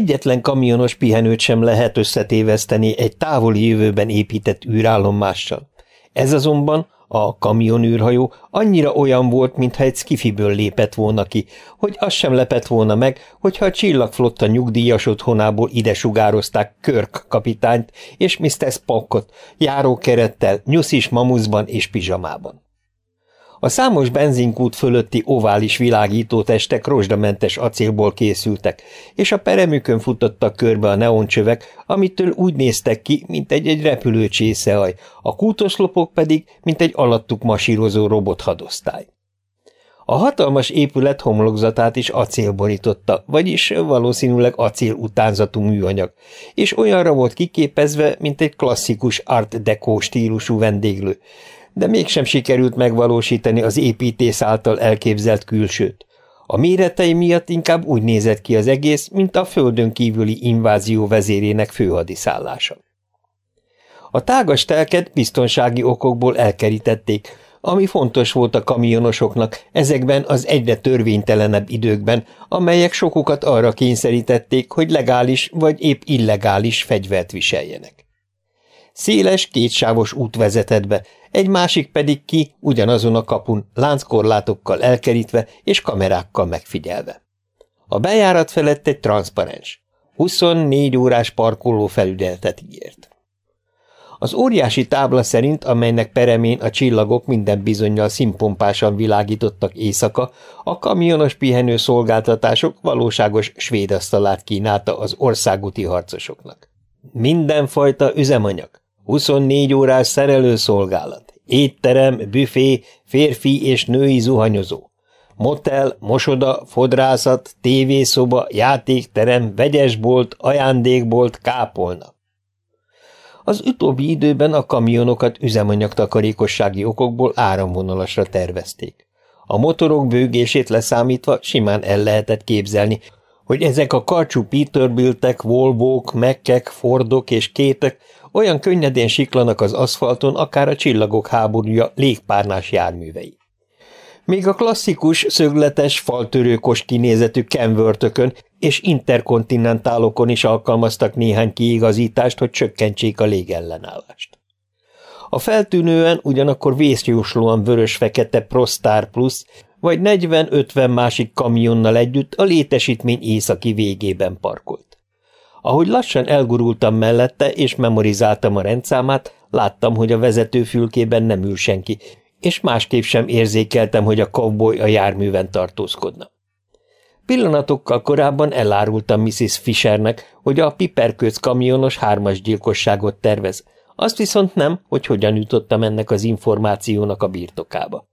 egyetlen kamionos pihenőt sem lehet összetéveszteni egy távoli jövőben épített űrállomással. Ez azonban, a kamionűrhajó annyira olyan volt, mintha egy skifiből lépett volna ki, hogy az sem lepett volna meg, hogyha a csillagflotta nyugdíjas otthonából ide sugározták Kirk kapitányt és Mr. Spockot, járókerettel, nyuszis mamuszban és pizsamában. A számos benzinkút fölötti ovális világítótestek rozsdamentes acélból készültek, és a peremükön futottak körbe a neoncsövek, amitől úgy néztek ki, mint egy repülő csészehaj, a kútoszlopok pedig, mint egy alattuk masírozó robothadosztály. A hatalmas épület homlokzatát is acél borította, vagyis valószínűleg acél utánzatú műanyag, és olyanra volt kiképezve, mint egy klasszikus art deco stílusú vendéglő, de mégsem sikerült megvalósítani az építész által elképzelt külsőt. A méretei miatt inkább úgy nézett ki az egész, mint a földön kívüli invázió vezérének főhadiszállása. A tágas telket biztonsági okokból elkerítették, ami fontos volt a kamionosoknak ezekben az egyre törvénytelenebb időkben, amelyek sokukat arra kényszerítették, hogy legális vagy épp illegális fegyvert viseljenek. Széles, kétsávos út vezetett be, egy másik pedig ki ugyanazon a kapun, lánckorlátokkal elkerítve és kamerákkal megfigyelve. A bejárat felett egy transzparens, 24 órás parkoló felügyeletet ígért. Az óriási tábla szerint, amelynek peremén a csillagok minden bizonnyal színpompásan világítottak éjszaka, a kamionos pihenő szolgáltatások valóságos svéd asztalát kínálta az országúti harcosoknak. Mindenfajta üzemanyag, 24 órás szerelőszolgálat, étterem, büfé, férfi és női zuhanyozó, motel, mosoda, fodrászat, tévészoba, játékterem, vegyesbolt, ajándékbolt, kápolna. Az utóbbi időben a kamionokat üzemanyagtakarékossági okokból áramvonalasra tervezték. A motorok bőgését leszámítva simán el lehetett képzelni, hogy ezek a karcsú Peterbiltek, Volvók, Mackek, Fordok és Kétek olyan könnyedén siklanak az aszfalton, akár a csillagok háborúja légpárnás járművei. Még a klasszikus, szögletes, faltörőkos kinézetű Kenworthökön és interkontinentálokon is alkalmaztak néhány kiigazítást, hogy csökkentsék a légellenállást. A feltűnően ugyanakkor vészjóslóan vörös-fekete ProStar Plus vagy 40-50 másik kamionnal együtt a létesítmény északi végében parkolt. Ahogy lassan elgurultam mellette és memorizáltam a rendszámát, láttam, hogy a vezetőfülkében nem ül senki, és másképp sem érzékeltem, hogy a cowboy a járműven tartózkodna. Pillanatokkal korábban elárultam Mrs. Fishernek, hogy a Piperköc kamionos 3-as gyilkosságot tervez, azt viszont nem, hogy hogyan jutottam ennek az információnak a birtokába.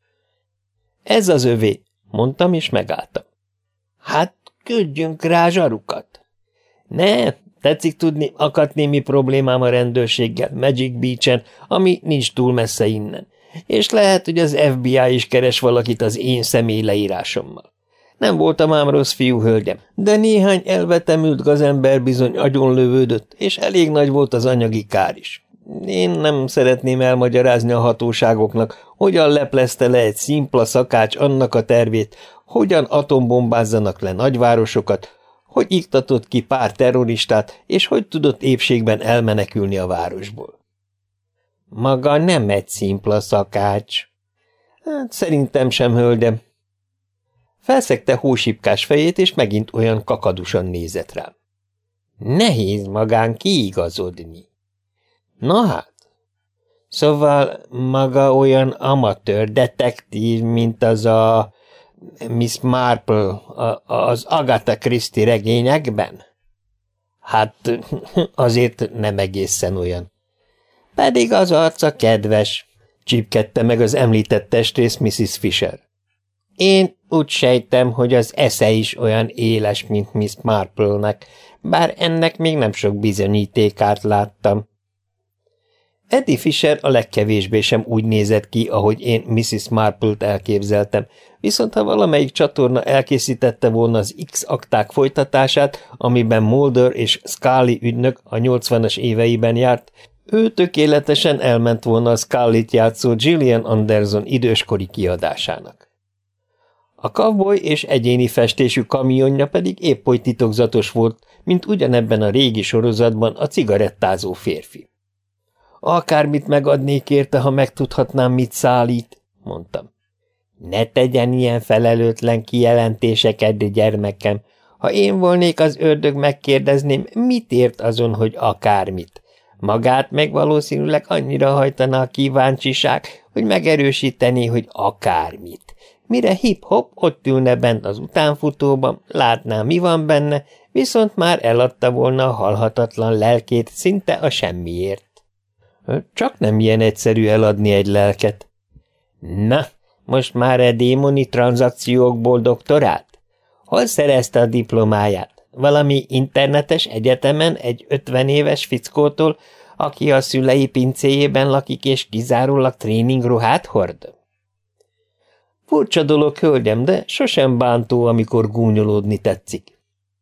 Ez az övé, mondtam, és megálltam. Hát, küldjünk rá zsarukat. Ne, tetszik tudni, akadt némi problémám a rendőrséggel Magic Beach-en, ami nincs túl messze innen, és lehet, hogy az FBI is keres valakit az én személy leírásommal. Nem voltam ám rossz fiú, hölgyem, de néhány elvetemült gazember bizony agyonlövődött, és elég nagy volt az anyagi kár is. Én nem szeretném elmagyarázni a hatóságoknak, hogyan leplezte le egy szimpla szakács annak a tervét, hogyan atombombázzanak le nagyvárosokat, hogy iktatott ki pár terroristát, és hogy tudott épségben elmenekülni a városból. Maga nem egy szimpla szakács. Hát szerintem sem, hölgyem. Felszegte hósipkás fejét, és megint olyan kakadusan nézett rám. Nehéz magán kiigazodni. Na hát. Szóval maga olyan amatőr detektív, mint az a Miss Marple az Agatha Christie regényekben? Hát azért nem egészen olyan. Pedig az arca kedves, csípkedte meg az említett testrész Mrs. Fisher. Én úgy sejtem, hogy az esze is olyan éles, mint Miss Marple-nek, bár ennek még nem sok bizonyítékát láttam. Eddie Fisher a legkevésbé sem úgy nézett ki, ahogy én Mrs. Marple-t elképzeltem, viszont ha valamelyik csatorna elkészítette volna az X-akták folytatását, amiben Mulder és Scully ügynök a 80-as éveiben járt, ő tökéletesen elment volna a Scullyt játszó Gillian Anderson időskori kiadásának. A cowboy és egyéni festésű kamionja pedig épp oly titokzatos volt, mint ugyanebben a régi sorozatban a cigarettázó férfi. Akármit megadnék érte, ha megtudhatnám, mit szállít, mondtam. Ne tegyen ilyen felelőtlen kijelentéseket, gyermekem. Ha én volnék az ördög, megkérdezném, mit ért azon, hogy akármit. Magát meg valószínűleg annyira hajtaná a kíváncsiság, hogy megerősítené, hogy akármit. Mire hip-hop ott ülne bent az utánfutóban, látná, mi van benne, viszont már eladta volna a halhatatlan lelkét szinte a semmiért. Csak nem ilyen egyszerű eladni egy lelket. Na, most már a démoni tranzakciókból doktorált? Hol szerezte a diplomáját? Valami internetes egyetemen egy 50 éves fickótól, aki a szülei pincéjében lakik és kizárólag tréningruhát hord? Furcsa dolog, hölgyem, de sosem bántó, amikor gúnyolódni tetszik.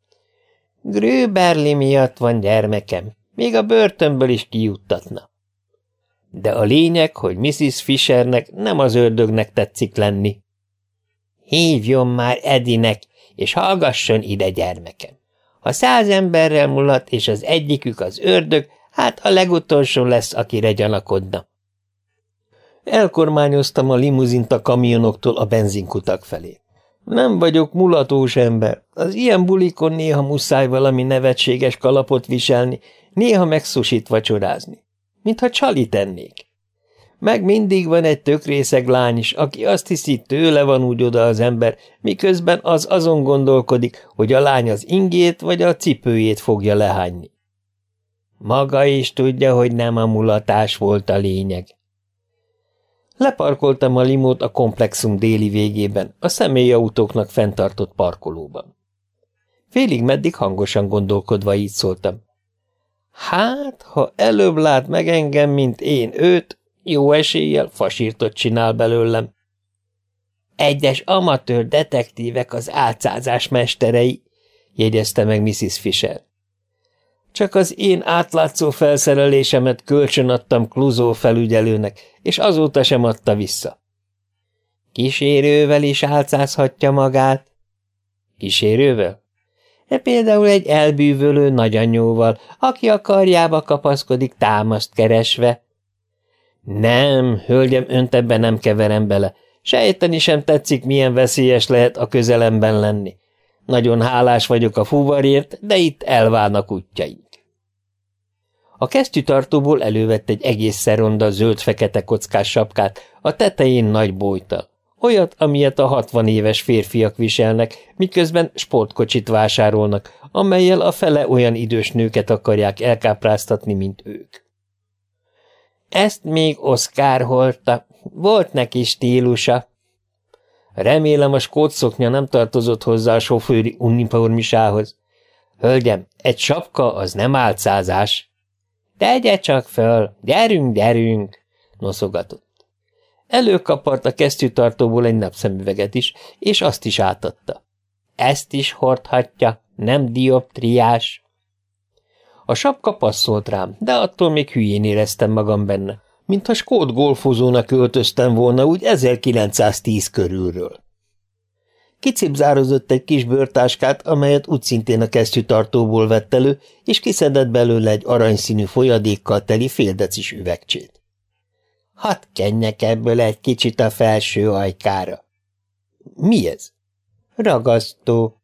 Gröberli miatt van, gyermekem, még a börtönből is kijuttatna. De a lényeg, hogy Mrs. Fishernek nem az ördögnek tetszik lenni. Hívjon már Edinek, és hallgasson ide, gyermekem. Ha 100 emberrel mulat, és az egyikük az ördög, hát a legutolsó lesz, akire gyanakodna. Elkormányoztam a limuzint a kamionoktól a benzinkutak felé. Nem vagyok mulatós ember. Az ilyen bulikon néha muszáj valami nevetséges kalapot viselni, néha meg sushit vacsorázni. Mintha csali tennék. Meg mindig van egy tökrészeg lány is, aki azt hiszi, tőle van úgy oda az ember, miközben az azon gondolkodik, hogy a lány az ingét vagy a cipőjét fogja lehányni. Maga is tudja, hogy nem a mulatás volt a lényeg. Leparkoltam a limót a komplexum déli végében, a személyautóknak fenntartott parkolóban. Félig meddig hangosan gondolkodva így szóltam. Hát, ha előbb lát meg engem, mint én őt, jó eséllyel fasírtot csinál belőlem. Egyes amatőr detektívek az álcázás mesterei, jegyezte meg Mrs. Fisher. Csak az én átlátszó felszerelésemet kölcsönadtam Clouseau felügyelőnek, és azóta sem adta vissza. Kísérővel is álcázhatja magát. Kísérővel? Például egy elbűvölő nagyanyóval, aki a karjába kapaszkodik támaszt keresve. Nem, hölgyem, önt ebben nem keverem bele. Sejteni sem tetszik, milyen veszélyes lehet a közelemben lenni. Nagyon hálás vagyok a fuvarért, de itt elválnak útjaink. A kesztyűtartóból elővett egy egész ronda zöld-fekete kockás sapkát, a tetején nagy bojttal. Olyat, amilyet a 60 éves férfiak viselnek, miközben sportkocsit vásárolnak, amellyel a fele olyan idős nőket akarják elkápráztatni, mint ők. Ezt még Oscar hordta, volt neki stílusa. Remélem, a skótszoknya nem tartozott hozzá a sofőri uniformisához. Hölgyem, egy sapka az nem álcázás. Tegye csak föl, gyerünk, gyerünk, noszogatott. Előkapart a kesztyűtartóból egy napszemüveget is, és azt is átadta. Ezt is hordhatja, nem dioptriás. A sapka passzolt rám, de attól még hülyén éreztem magam benne, mintha skót golfozónak öltöztem volna úgy 1910 körülről. Kicipzározott egy kis bőrtáskát, amelyet úgyszintén a kesztyűtartóból vett elő, és kiszedett belőle egy aranyszínű folyadékkal teli féldecis üvegcsét. Hadd kenjek ebből egy kicsit a felső ajkára. Mi ez? Ragasztó.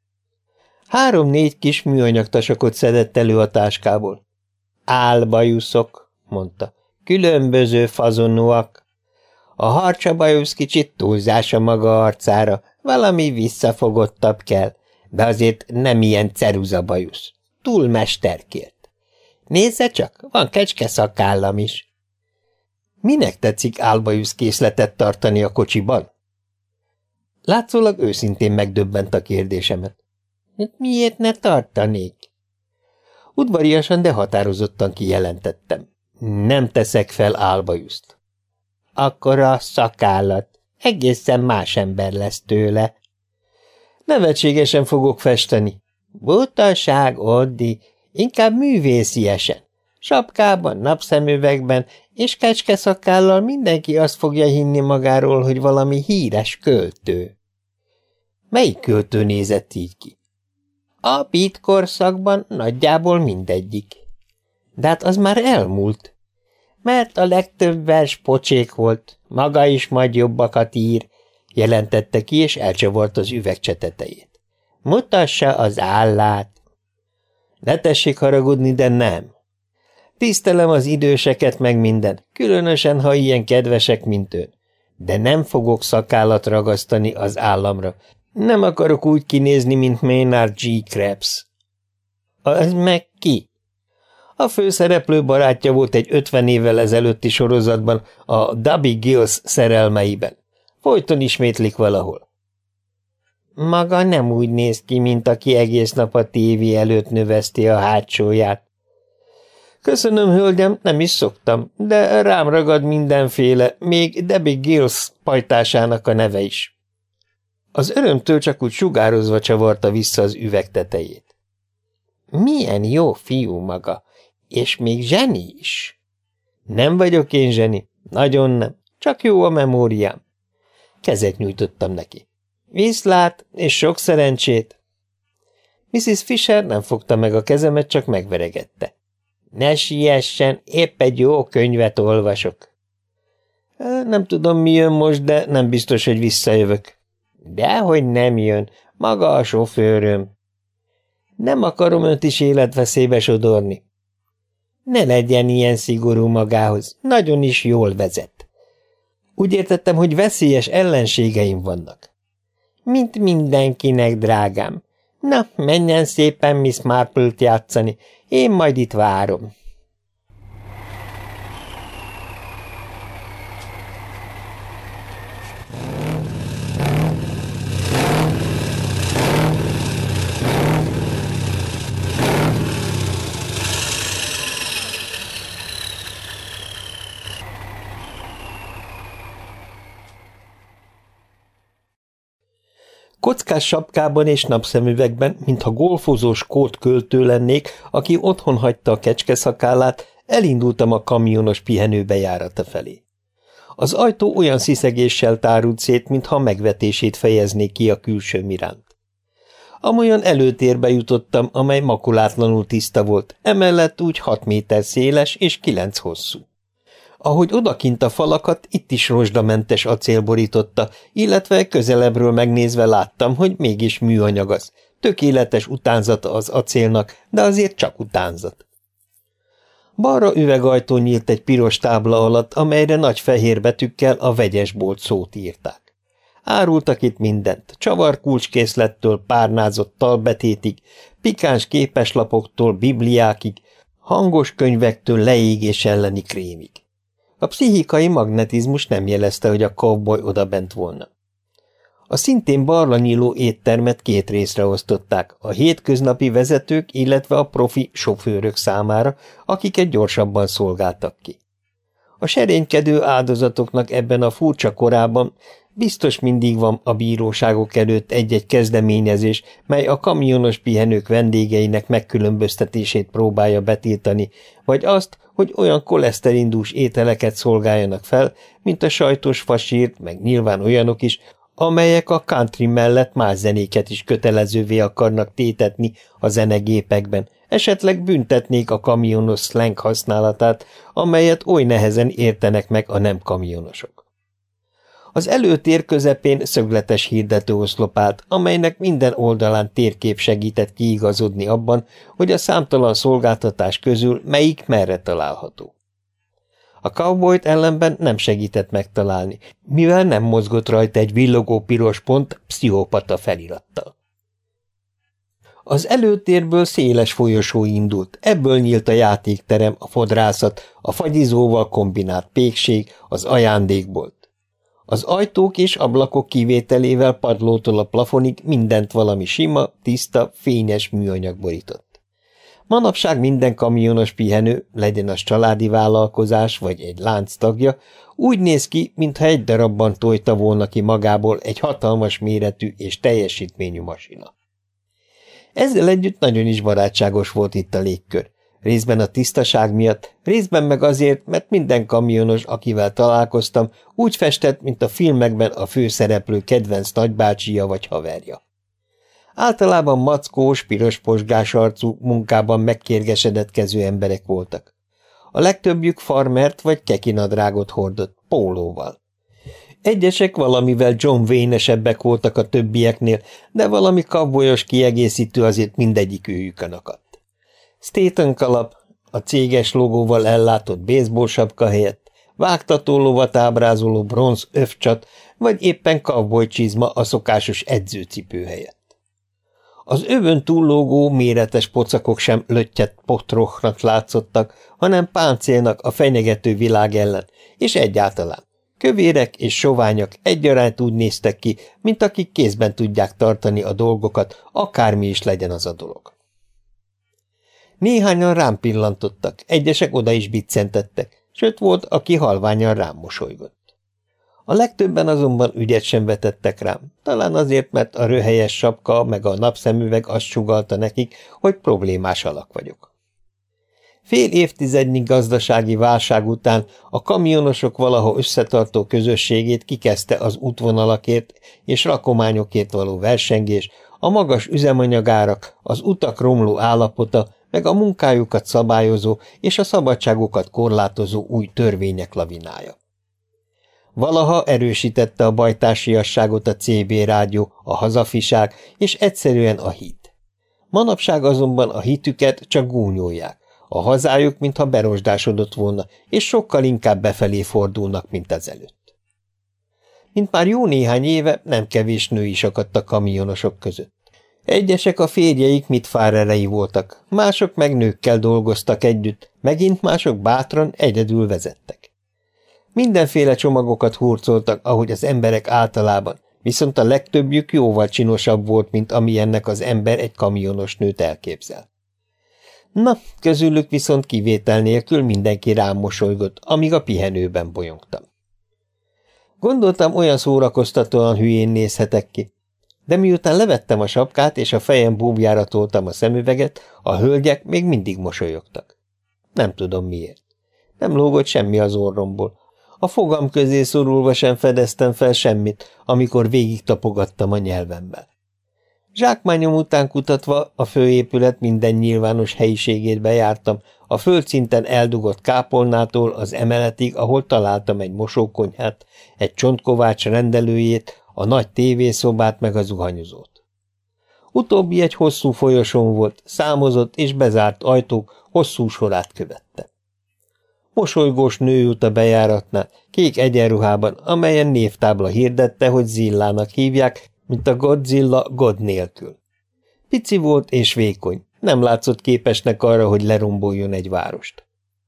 3-4 kis műanyag tasakot szedett elő a táskából. Álbajuszok, mondta. Különböző fazonúak. A harcsabajusz kicsit túlzás a maga arcára, valami visszafogottabb kell, de azért nem ilyen ceruzabajusz. Túl mesterkélt. Nézze csak, van kecske szakállam is. Minek tetszik álbajusz készletet tartani a kocsiban? Látszólag őszintén megdöbbent a kérdésemet. Miért ne tartanék? Udvariasan, de határozottan kijelentettem. Nem teszek fel álbajuszt. Akkor a szakállat. Egészen más ember lesz tőle. Nevetségesen fogok festeni. Butaság, Oddi, inkább művésziesen. Sapkában, napszemüvegben és kecskeszakállal mindenki azt fogja hinni magáról, hogy valami híres költő. Melyik költő nézett így ki? A Beat korszakban nagyjából mindegyik. De hát az már elmúlt. Mert a legtöbb vers pocsék volt, maga is majd jobbakat ír, jelentette ki, és elcsavart az üvegcse tetejét. Mutassa az állát. Ne tessék haragudni, de nem. Tisztelem az időseket meg minden, különösen, ha ilyen kedvesek, mint ön. De nem fogok szakállat ragasztani az államra. Nem akarok úgy kinézni, mint Maynard G. Krebs. Az meg ki? A főszereplő barátja volt egy 50 évvel ezelőtti sorozatban, a Dobby Gills szerelmeiben. Folyton ismétlik valahol. Maga nem úgy néz ki, mint aki egész nap a tévé előtt növeszti a hátsóját. Köszönöm, hölgyem, nem is szoktam, de rám ragad mindenféle, még Debbie Gills pajtásának a neve is. Az örömtől csak úgy sugározva csavarta vissza az üveg tetejét. Milyen jó fiú maga, és még zseni is. Nem vagyok én zseni, nagyon nem, csak jó a memóriám. Kezet nyújtottam neki. Viszlát, és sok szerencsét. Mrs. Fisher nem fogta meg a kezemet, csak megveregette. Ne siessen, épp egy jó könyvet olvasok. Nem tudom, mi jön most, de nem biztos, hogy visszajövök. Dehogy nem jön, maga a sofőröm. Nem akarom önt is életveszélybe sodorni. Ne legyen ilyen szigorú magához, nagyon is jól vezet. Úgy értettem, hogy veszélyes ellenségeim vannak. Mint mindenkinek, drágám. Na, menjen szépen Miss Marple-t játszani, én majd itt várom. Kockás sapkában és napszemüvegben, mintha golfozós skót költő lennék, aki otthon hagyta a kecskeszakállát, elindultam a kamionos pihenőbejárata felé. Az ajtó olyan sziszegéssel tárult szét, mintha megvetését fejeznék ki a külsőm iránt. Amolyan előtérbe jutottam, amely makulátlanul tiszta volt, emellett úgy 6 méter széles és 9 hosszú. Ahogy odakint a falakat, itt is rozsdamentes acél borította, illetve közelebbről megnézve láttam, hogy mégis műanyag az. Tökéletes utánzata az acélnak, de azért csak utánzat. Balra üvegajtó nyílt egy piros tábla alatt, amelyre nagy fehér betűkkel a vegyesbolt szót írták. Árultak itt mindent, csavarkulcskészlettől párnázott talbetétig, pikáns képeslapoktól bibliákig, hangos könyvektől leégés elleni krémig. A pszichikai magnetizmus nem jelezte, hogy a cowboy odabent volna. A szintén balra nyíló éttermet 2 részre osztották, a hétköznapi vezetők, illetve a profi sofőrök számára, akiket gyorsabban szolgáltak ki. A serénykedő áldozatoknak ebben a furcsa korában biztos mindig van a bíróságok előtt egy-egy kezdeményezés, mely a kamionos pihenők vendégeinek megkülönböztetését próbálja betiltani, vagy azt, hogy olyan koleszterindús ételeket szolgáljanak fel, mint a sajtos fasírt, meg nyilván olyanok is, amelyek a country mellett más zenéket is kötelezővé akarnak tétetni a zenegépekben, esetleg büntetnék a kamionos slang használatát, amelyet oly nehezen értenek meg a nem kamionosok. Az előtér közepén szögletes hirdetőoszlop állt, amelynek minden oldalán térkép segített kiigazodni abban, hogy a számtalan szolgáltatás közül melyik merre található. A cowboyt ellenben nem segített megtalálni, mivel nem mozgott rajta egy villogó piros pont pszichopata felirattal. Az előtérből széles folyosó indult, ebből nyílt a játékterem, a fodrászat, a fagyizóval kombinált pékség, az ajándékbolt. Az ajtók és ablakok kivételével padlótól a plafonig mindent valami sima, tiszta, fényes műanyag borított. Manapság minden kamionos pihenő, legyen az családi vállalkozás vagy egy lánc tagja, úgy néz ki, mintha egy darabban tojta volna ki magából egy hatalmas méretű és teljesítményű masina. Ezzel együtt nagyon is barátságos volt itt a légkör. részben a tisztaság miatt, részben meg azért, mert minden kamionos, akivel találkoztam, úgy festett, mint a filmekben a főszereplő kedvenc nagybácsija vagy haverja. Általában mackós, piros posgás arcú, munkában megkérgesedett kezű emberek voltak. A legtöbbjük farmert vagy kekinadrágot hordott, pólóval. Egyesek valamivel John Wayne-esebbek voltak a többieknél, de valami cowboyos kiegészítő azért mindegyik őjükön akadt. Staton kalap, a céges logóval ellátott baseball sapka helyett, vágtató lovat ábrázoló bronz övcsat, vagy éppen cowboy csizma a szokásos edzőcipő helyett. Az övön túllógó méretes pocakok sem löttyett potrohnak látszottak, hanem páncélnak a fenyegető világ ellen, és egyáltalán. Kövérek és soványak egyaránt úgy néztek ki, mint akik kézben tudják tartani a dolgokat, akármi is legyen az a dolog. Néhányan rám pillantottak, egyesek oda is biccentettek, sőt volt, aki halványan rám mosolygott. A legtöbben azonban ügyet sem vetettek rám, talán azért, mert a röhelyes sapka meg a napszemüveg azt sugallta nekik, hogy problémás alak vagyok. Fél évtizednyi gazdasági válság után a kamionosok valaha összetartó közösségét kikezdte az útvonalakért és rakományokért való versengés, a magas üzemanyagárak, az utak romló állapota, meg a munkájukat szabályozó és a szabadságokat korlátozó új törvények lavinája. Valaha erősítette a bajtársiasságot a CB rádió, a hazafiság és egyszerűen a hit. Manapság azonban a hitüket csak gúnyolják, a hazájuk mintha berosdásodott volna, és sokkal inkább befelé fordulnak, mint ezelőtt. Mint már jó néhány éve nem kevés nő is akadt a kamionosok között. Egyesek a férjeik mitfárerei voltak, mások meg nőkkel dolgoztak együtt, megint mások bátran egyedül vezettek. Mindenféle csomagokat hurcoltak, ahogy az emberek általában, viszont a legtöbbjük jóval csinosabb volt, mint amilyennek az ember egy kamionos nőt elképzel. Na, közülük viszont kivétel nélkül mindenki rám mosolygott, amíg a pihenőben bolyongtam. Gondoltam, olyan szórakoztatóan hülyén nézhetek ki, de miután levettem a sapkát és a fejem búbjára toltam a szemüveget, a hölgyek még mindig mosolyogtak. Nem tudom miért. Nem lógott semmi az orromból. A fogam közé szorulva sem fedeztem fel semmit, amikor végig tapogattam a nyelvemmel. Zsákmányom után kutatva a főépület minden nyilvános helyiségét bejártam, a földszinten eldugott kápolnától az emeletig, ahol találtam egy mosókonyhát, egy csontkovács rendelőjét, a nagy tévészobát meg a zuhanyozót. Utóbbi egy hosszú folyosón volt, számozott és bezárt ajtók hosszú sorát követte. Mosolygós nő ült a bejáratnál, kék egyenruhában, amelyen névtábla hirdette, hogy Zillának hívják, mint a Godzilla God nélkül. Pici volt és vékony, nem látszott képesnek arra, hogy leromboljon egy várost.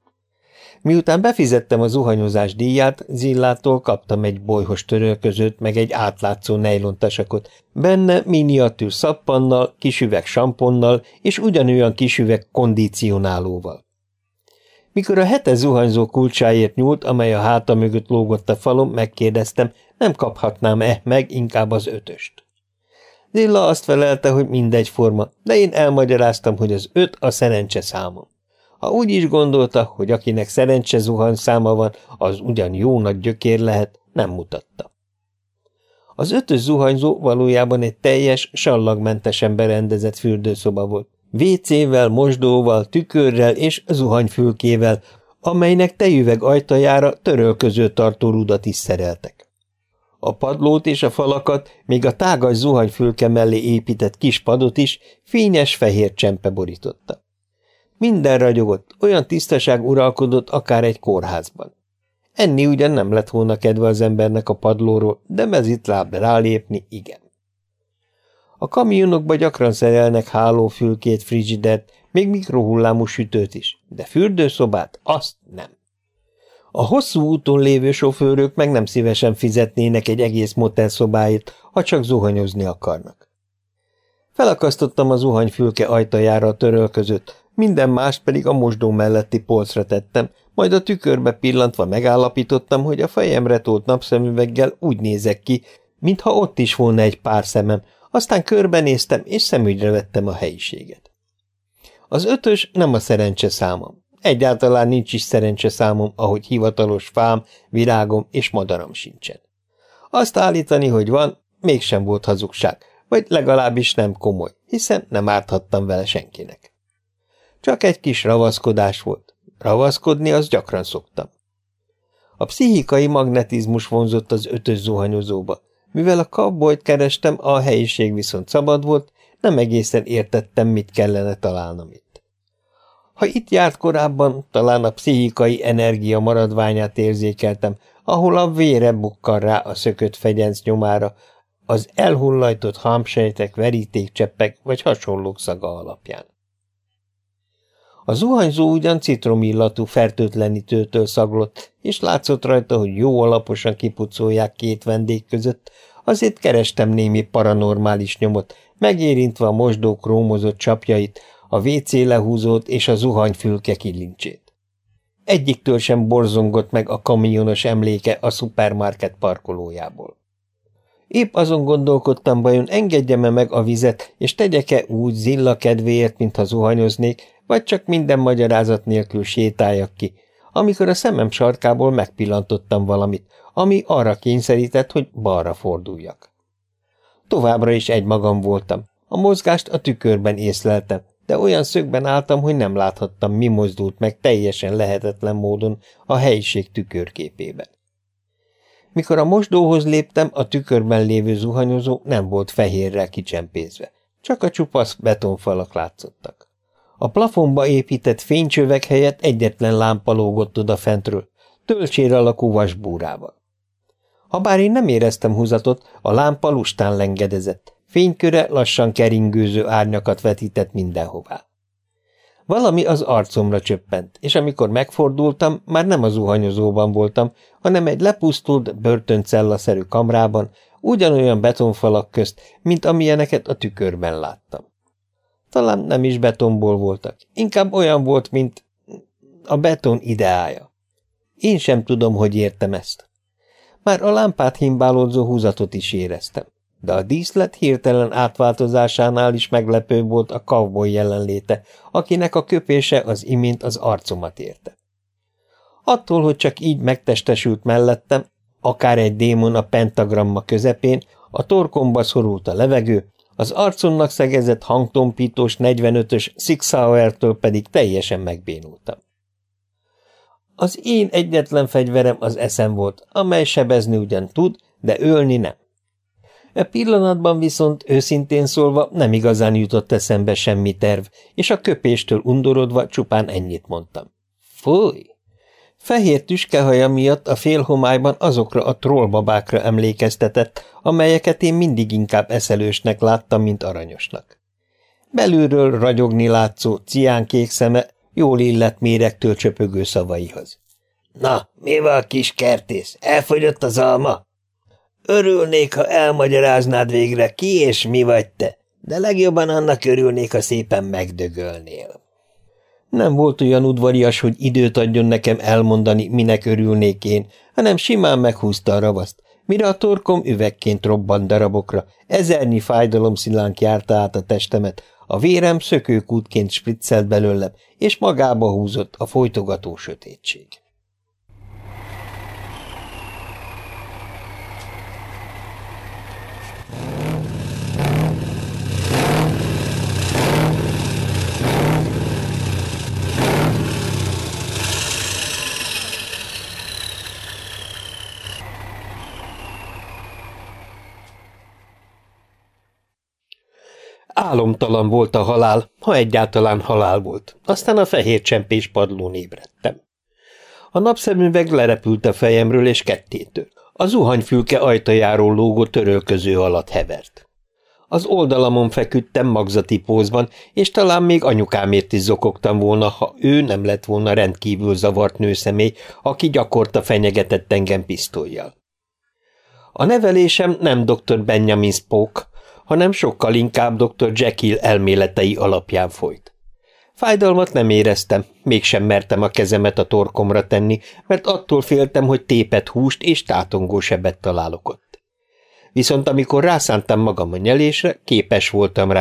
Miután befizettem a zuhanyozás díját, Zillától kaptam egy bolyhos törölközőt meg egy átlátszó nejlontasakot, benne miniatűr szappannal, kis üveg samponnal és ugyanolyan kis üveg kondicionálóval. Mikor a 7. zuhanyzó kulcsáért nyúlt, amely a háta mögött lógott a falon, megkérdeztem, nem kaphatnám-e meg inkább az 5-öst. Zilla azt felelte, hogy mindegyforma, de én elmagyaráztam, hogy az 5 a szerencse számom. Ha úgy is gondolta, hogy akinek szerencse zuhanyszáma van, az ugyan jó nagy gyökér lehet, nem mutatta. Az 5-ös zuhanyzó valójában egy teljes, sallagmentesen berendezett fürdőszoba volt. WC-vel, mosdóval, tükörrel és zuhanyfülkével, amelynek tejüveg ajtajára törölközőtartó rudat is szereltek. A padlót és a falakat, még a tágas zuhanyfülke mellé épített kis padot is fényes fehér csempe borította. Minden ragyogott, olyan tisztaság uralkodott akár egy kórházban. Enni ugyan nem lett volna kedve az embernek a padlóról, de mezitláb rálépni igen. A kamionokba gyakran szerelnek hálófülkét, frigidert, még mikrohullámú sütőt is, de fürdőszobát azt nem. A hosszú úton lévő sofőrök meg nem szívesen fizetnének egy egész motelszobáért, ha csak zuhanyozni akarnak. Felakasztottam a zuhanyfülke ajtajára a törölközőt, minden mást pedig a mosdó melletti polcra tettem, majd a tükörbe pillantva megállapítottam, hogy a fejemre tolt napszemüveggel úgy nézek ki, mintha ott is volna egy pár szemem, aztán körbenéztem és szemügyre vettem a helyiséget. Az 5-ös nem a szerencse számom. Egyáltalán nincs is szerencse számom, ahogy hivatalos fám, virágom és madaram sincsen. Azt állítani, hogy van, mégsem volt hazugság, vagy legalábbis nem komoly, hiszen nem árthattam vele senkinek. Csak egy kis ravaszkodás volt. Ravaszkodni azt gyakran szoktam. A pszichikai magnetizmus vonzott az 5-ös zuhanyozóba. Mivel a cowboyt kerestem, a helyiség viszont szabad volt, nem egészen értettem, mit kellene találnom itt. Ha itt járt korábban, talán a pszichikai energia maradványát érzékeltem, ahol a vére bukkan rá a szökött fegyenc nyomára, az elhullajtott hámsejtek, verítékcseppek vagy hasonlók szaga alapján. A zuhanyzó ugyan citromillatú fertőtlenítőtől szaglott, és látszott rajta, hogy jó alaposan kipucolják két vendég között, azért kerestem némi paranormális nyomot, megérintve a mosdó krómozott csapjait, a WC lehúzót és a zuhanyfülke kilincsét. Egyiktől sem borzongott meg a kamionos emléke a szupermarket parkolójából. Épp azon gondolkodtam, vajon engedjem-e meg a vizet, és tegyek-e úgy Zilla kedvéért, mintha zuhanyoznék, vagy csak minden magyarázat nélkül sétáljak ki, amikor a szemem sarkából megpillantottam valamit, ami arra kényszerített, hogy balra forduljak. Továbbra is egymagam voltam. A mozgást a tükörben észleltem, de olyan szögben álltam, hogy nem láthattam, mi mozdult meg teljesen lehetetlen módon a helyiség tükörképében. Mikor a mosdóhoz léptem, a tükörben lévő zuhanyozó nem volt fehérrel kicsempézve, csak a csupasz betonfalak látszottak. A plafonba épített fénycsövek helyett egyetlen lámpa lógott odafentről, tölcsér alakú vasbúrával. Habár én nem éreztem húzatot, a lámpa lustán lengedezett, fényköre lassan keringőző árnyakat vetített mindenhová. Valami az arcomra csöppent, és amikor megfordultam, már nem a zuhanyozóban voltam, hanem egy lepusztult, börtöncellaszerű kamrában, ugyanolyan betonfalak közt, mint amilyeneket a tükörben láttam. Talán nem is betonból voltak, inkább olyan volt, mint a beton ideája. Én sem tudom, hogy értem ezt. Már a lámpát himbálódzó húzatot is éreztem, de a díszlet hirtelen átváltozásánál is meglepő volt a cowboy jelenléte, akinek a köpése az imént az arcomat érte. Attól, hogy csak így megtestesült mellettem, akár egy démon a pentagramma közepén, a torkomba szorult a levegő, az arcomnak szegezett hangtompítós 45-ös Sig Sauer-től pedig teljesen megbénultam. Az én egyetlen fegyverem az eszem volt, amely sebezni ugyan tud, de ölni nem. E pillanatban viszont őszintén szólva nem igazán jutott eszembe semmi terv, és a köpéstől undorodva csupán ennyit mondtam. Fúj! Fehér tüskehaja miatt a félhomályban azokra a trollbabákra emlékeztetett, amelyeket én mindig inkább eszelősnek láttam, mint aranyosnak. Belülről ragyogni látszó, ciánkék szeme jól illett méregtől csöpögő szavaihoz. Na, mi van, kis kertész? Elfogyott az alma? Örülnék, ha elmagyaráznád végre, ki és mi vagy te, de legjobban annak örülnék, ha szépen megdögölnél. Nem volt olyan udvarias, hogy időt adjon nekem elmondani, minek örülnék én, hanem simán meghúzta a ravaszt, mire a torkom üvegként robbant darabokra, ezernyi fájdalomszilánk járta át a testemet, a vérem szökőkútként spriccelt belőlem, és magába húzott a folytogató sötétség. Álomtalan volt a halál, ha egyáltalán halál volt, aztán a fehér csempés padlón ébredtem. A napszemüveg lerepült a fejemről és kettétől. A zuhanyfülke ajtajáról lógó törölköző alatt hevert. Az oldalamon feküdtem magzati pózban, és talán még anyukámért is zokogtam volna, ha ő nem lett volna rendkívül zavart nőszemély, aki gyakorta fenyegetett engem pisztollyal. A nevelésem nem dr. Benjamin Spock, hanem sokkal inkább dr. Jekyll elméletei alapján folyt. Fájdalmat nem éreztem, mégsem mertem a kezemet a torkomra tenni, mert attól féltem, hogy tépett húst és tátongó sebet találok ott. Viszont amikor rászántam magam a nyelésre, képes voltam rá,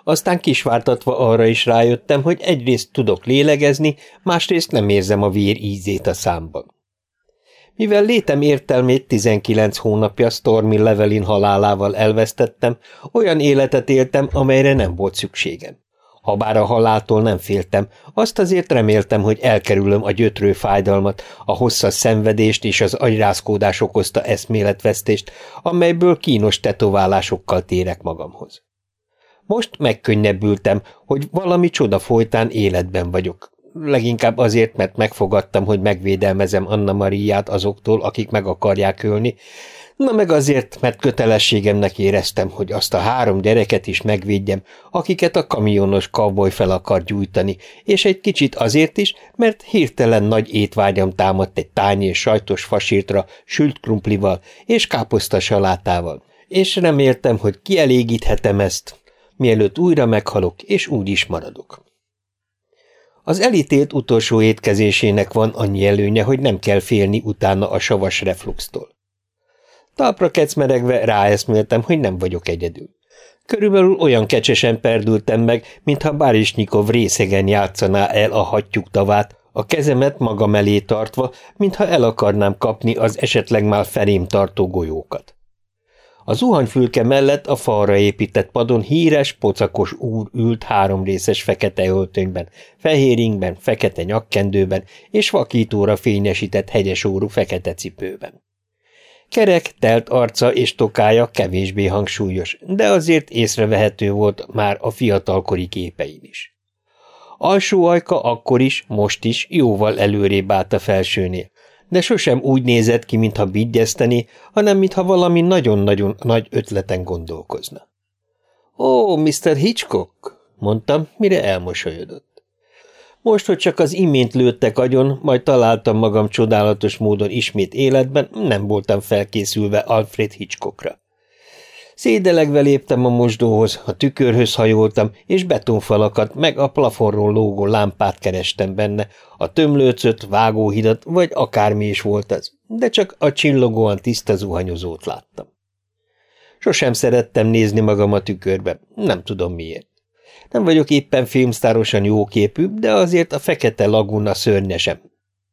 Aztán kisvártatva arra is rájöttem, hogy egyrészt tudok lélegezni, másrészt nem érzem a vér ízét a számban. Mivel létem értelmét 19 hónapja Stormy Llewellyn halálával elvesztettem, olyan életet éltem, amelyre nem volt szükségem. Habár a haláltól nem féltem, azt azért reméltem, hogy elkerülöm a gyötrő fájdalmat, a hosszas szenvedést és az agyrázkódás okozta eszméletvesztést, amelyből kínos tetoválásokkal térek magamhoz. Most megkönnyebbültem, hogy valami csoda folytán életben vagyok. Leginkább azért, mert megfogadtam, hogy megvédelmezem Anna Mariát azoktól, akik meg akarják ölni, na meg azért, mert kötelességemnek éreztem, hogy azt a 3 gyereket is megvédjem, akiket a kamionos cowboy fel akar gyújtani, és egy kicsit azért is, mert hirtelen nagy étvágyam támadt egy tányér sajtos fasírtra, sült krumplival és káposztasalátával, és reméltem, hogy kielégíthetem ezt, mielőtt újra meghalok, és úgy is maradok. Az elítélt utolsó étkezésének van annyi előnye, hogy nem kell félni utána a savas refluxtól. Talpra kecmeregve ráeszméltem, hogy nem vagyok egyedül. Körülbelül olyan kecsesen perdültem meg, mintha Barisnyikov részegen játszaná el a hattyúk tavát, a kezemet magam elé tartva, mintha el akarnám kapni az esetleg már felém tartó golyókat. A zuhanyfülke mellett a falra épített padon híres, pocakos úr ült 3 részes fekete öltönyben, fehér ingben, fekete nyakkendőben és vakítóra fényesített hegyesórú fekete cipőben. Kerek, telt arca és tokája kevésbé hangsúlyos, de azért észrevehető volt már a fiatalkori képein is. Alsó ajka akkor is, most is jóval előrébb állt a felsőnél, de sosem úgy nézett ki, mintha bigyezteni, hanem mintha valami nagyon-nagyon nagy ötleten gondolkozna. – Ó, Mr. Hitchcock! – mondtam, mire elmosolyodott. Most, hogy csak az imént lőttek agyon, majd találtam magam csodálatos módon ismét életben, nem voltam felkészülve Alfred Hitchcockra. Szédelegve léptem a mosdóhoz, a tükörhöz hajoltam, és betonfalakat meg a plafonról lógó lámpát kerestem benne, a tömlőcöt, vágóhidat, vagy akármi is volt az, de csak a csillogóan tiszta zuhanyozót láttam. Sosem szerettem nézni magam a tükörbe, nem tudom miért. Nem vagyok éppen filmsztárosan jóképű, de azért a fekete laguna szörnyesem.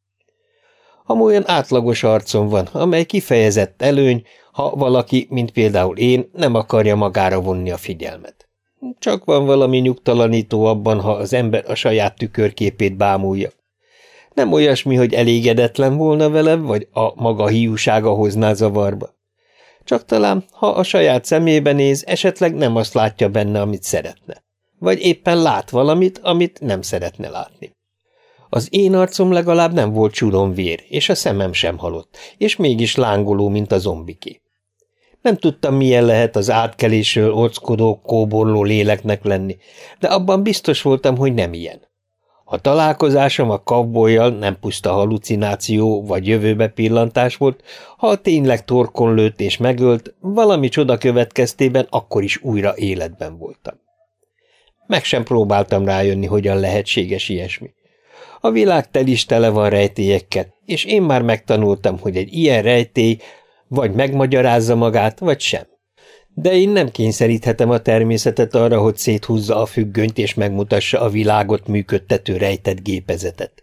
Amolyan átlagos arcom van, amely kifejezett előny, ha valaki, mint például én, nem akarja magára vonni a figyelmet. Csak van valami nyugtalanító abban, ha az ember a saját tükörképét bámulja. Nem olyasmi, hogy elégedetlen volna vele, vagy a maga hiúsága hozná zavarba. Csak talán, ha a saját szemébe néz, esetleg nem azt látja benne, amit szeretne. Vagy éppen lát valamit, amit nem szeretne látni. Az én arcom legalább nem volt csuron vér, és a szemem sem halott, és mégis lángoló, mint a zombiké. Nem tudtam, milyen lehet az átkelésről ockodó, kóborló léleknek lenni, de abban biztos voltam, hogy nem ilyen. A találkozásom a cowboyjal nem puszta halucináció vagy jövőbe pillantás volt, ha tényleg torkon lőtt és megölt, valami csoda következtében akkor is újra életben voltam. Meg sem próbáltam rájönni, hogyan lehetséges ilyesmi. A világ tele van rejtélyekkel, és én már megtanultam, hogy egy ilyen rejtély vagy megmagyarázza magát, vagy sem. De én nem kényszeríthetem a természetet arra, hogy széthúzza a függönyt és megmutassa a világot működtető rejtett gépezetet.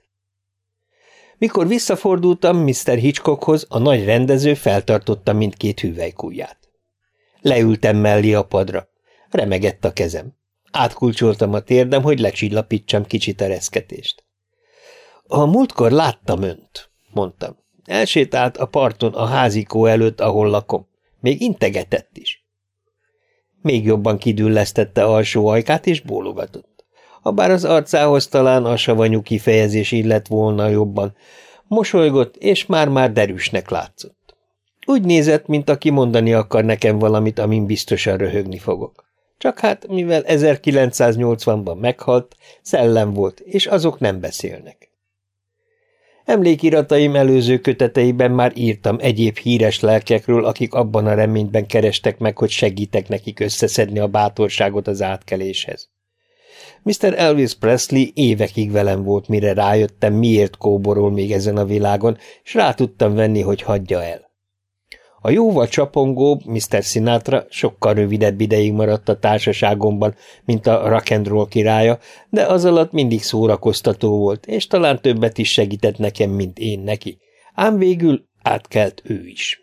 Mikor visszafordultam Mr. Hitchcockhoz, a nagy rendező feltartotta mindkét hüvelykujját. Leültem mellé a padra. Remegett a kezem. Átkulcsoltam a térdem, hogy lecsillapítsam kicsit a reszketést. A múltkor láttam önt, mondtam. Elsétált a parton a házikó előtt, ahol lakom. Még integetett is. Még jobban kidüllesztette alsó ajkát, és bólogatott. Habár az arcához talán a savanyú kifejezés illett volna jobban, mosolygott, és már-már derűsnek látszott. Úgy nézett, mint aki mondani akar nekem valamit, amin biztosan röhögni fogok. Csak hát, mivel 1980-ban meghalt, szellem volt, és azok nem beszélnek. Emlékirataim előző köteteiben már írtam egyéb híres lelkekről, akik abban a reményben kerestek meg, hogy segítek nekik összeszedni a bátorságot az átkeléshez. Mr. Elvis Presley évekig velem volt, mire rájöttem, miért kóborol még ezen a világon, és rá tudtam venni, hogy hagyja el. A jóval csapongóbb Mr. Sinatra sokkal rövidebb ideig maradt a társaságomban, mint a rock and roll királya, de az alatt mindig szórakoztató volt, és talán többet is segített nekem, mint én neki. Ám végül átkelt ő is.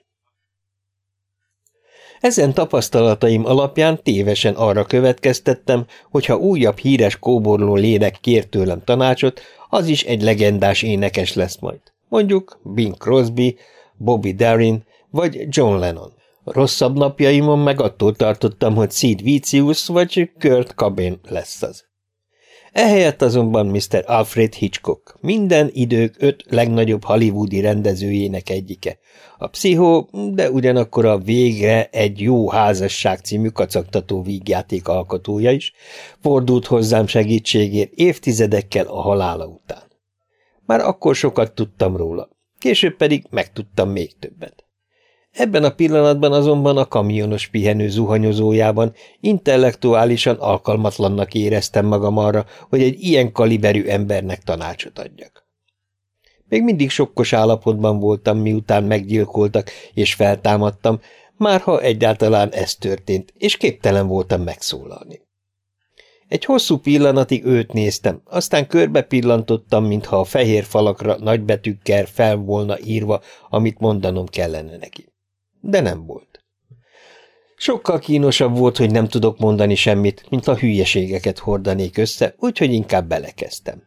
Ezen tapasztalataim alapján tévesen arra következtettem, hogy ha újabb híres kóborló lélek kér tőlem tanácsot, az is egy legendás énekes lesz majd. Mondjuk Bing Crosby, Bobby Darin vagy John Lennon. Rosszabb napjaimon meg attól tartottam, hogy Sid Vicious vagy Kurt Cobain lesz az. Ehelyett azonban Mr. Alfred Hitchcock, minden idők 5 legnagyobb hollywoodi rendezőjének egyike. A Pszichó, de ugyanakkor a Végre egy jó házasság című kacagtató vígjáték alkotója is, fordult hozzám segítségért évtizedekkel a halála után. Már akkor sokat tudtam róla, később pedig megtudtam még többet. Ebben a pillanatban azonban a kamionos pihenő zuhanyozójában intellektuálisan alkalmatlannak éreztem magam arra, hogy egy ilyen kaliberű embernek tanácsot adjak. Még mindig sokkos állapotban voltam, miután meggyilkoltak és feltámadtam, márha egyáltalán ez történt, és képtelen voltam megszólalni. Egy hosszú pillanatig őt néztem, aztán körbe pillantottam, mintha a fehér falakra nagybetűkkel fel volna írva, amit mondanom kellene neki. De nem volt. Sokkal kínosabb volt, hogy nem tudok mondani semmit, mint a hülyeségeket hordanék össze, úgyhogy inkább belekezdtem.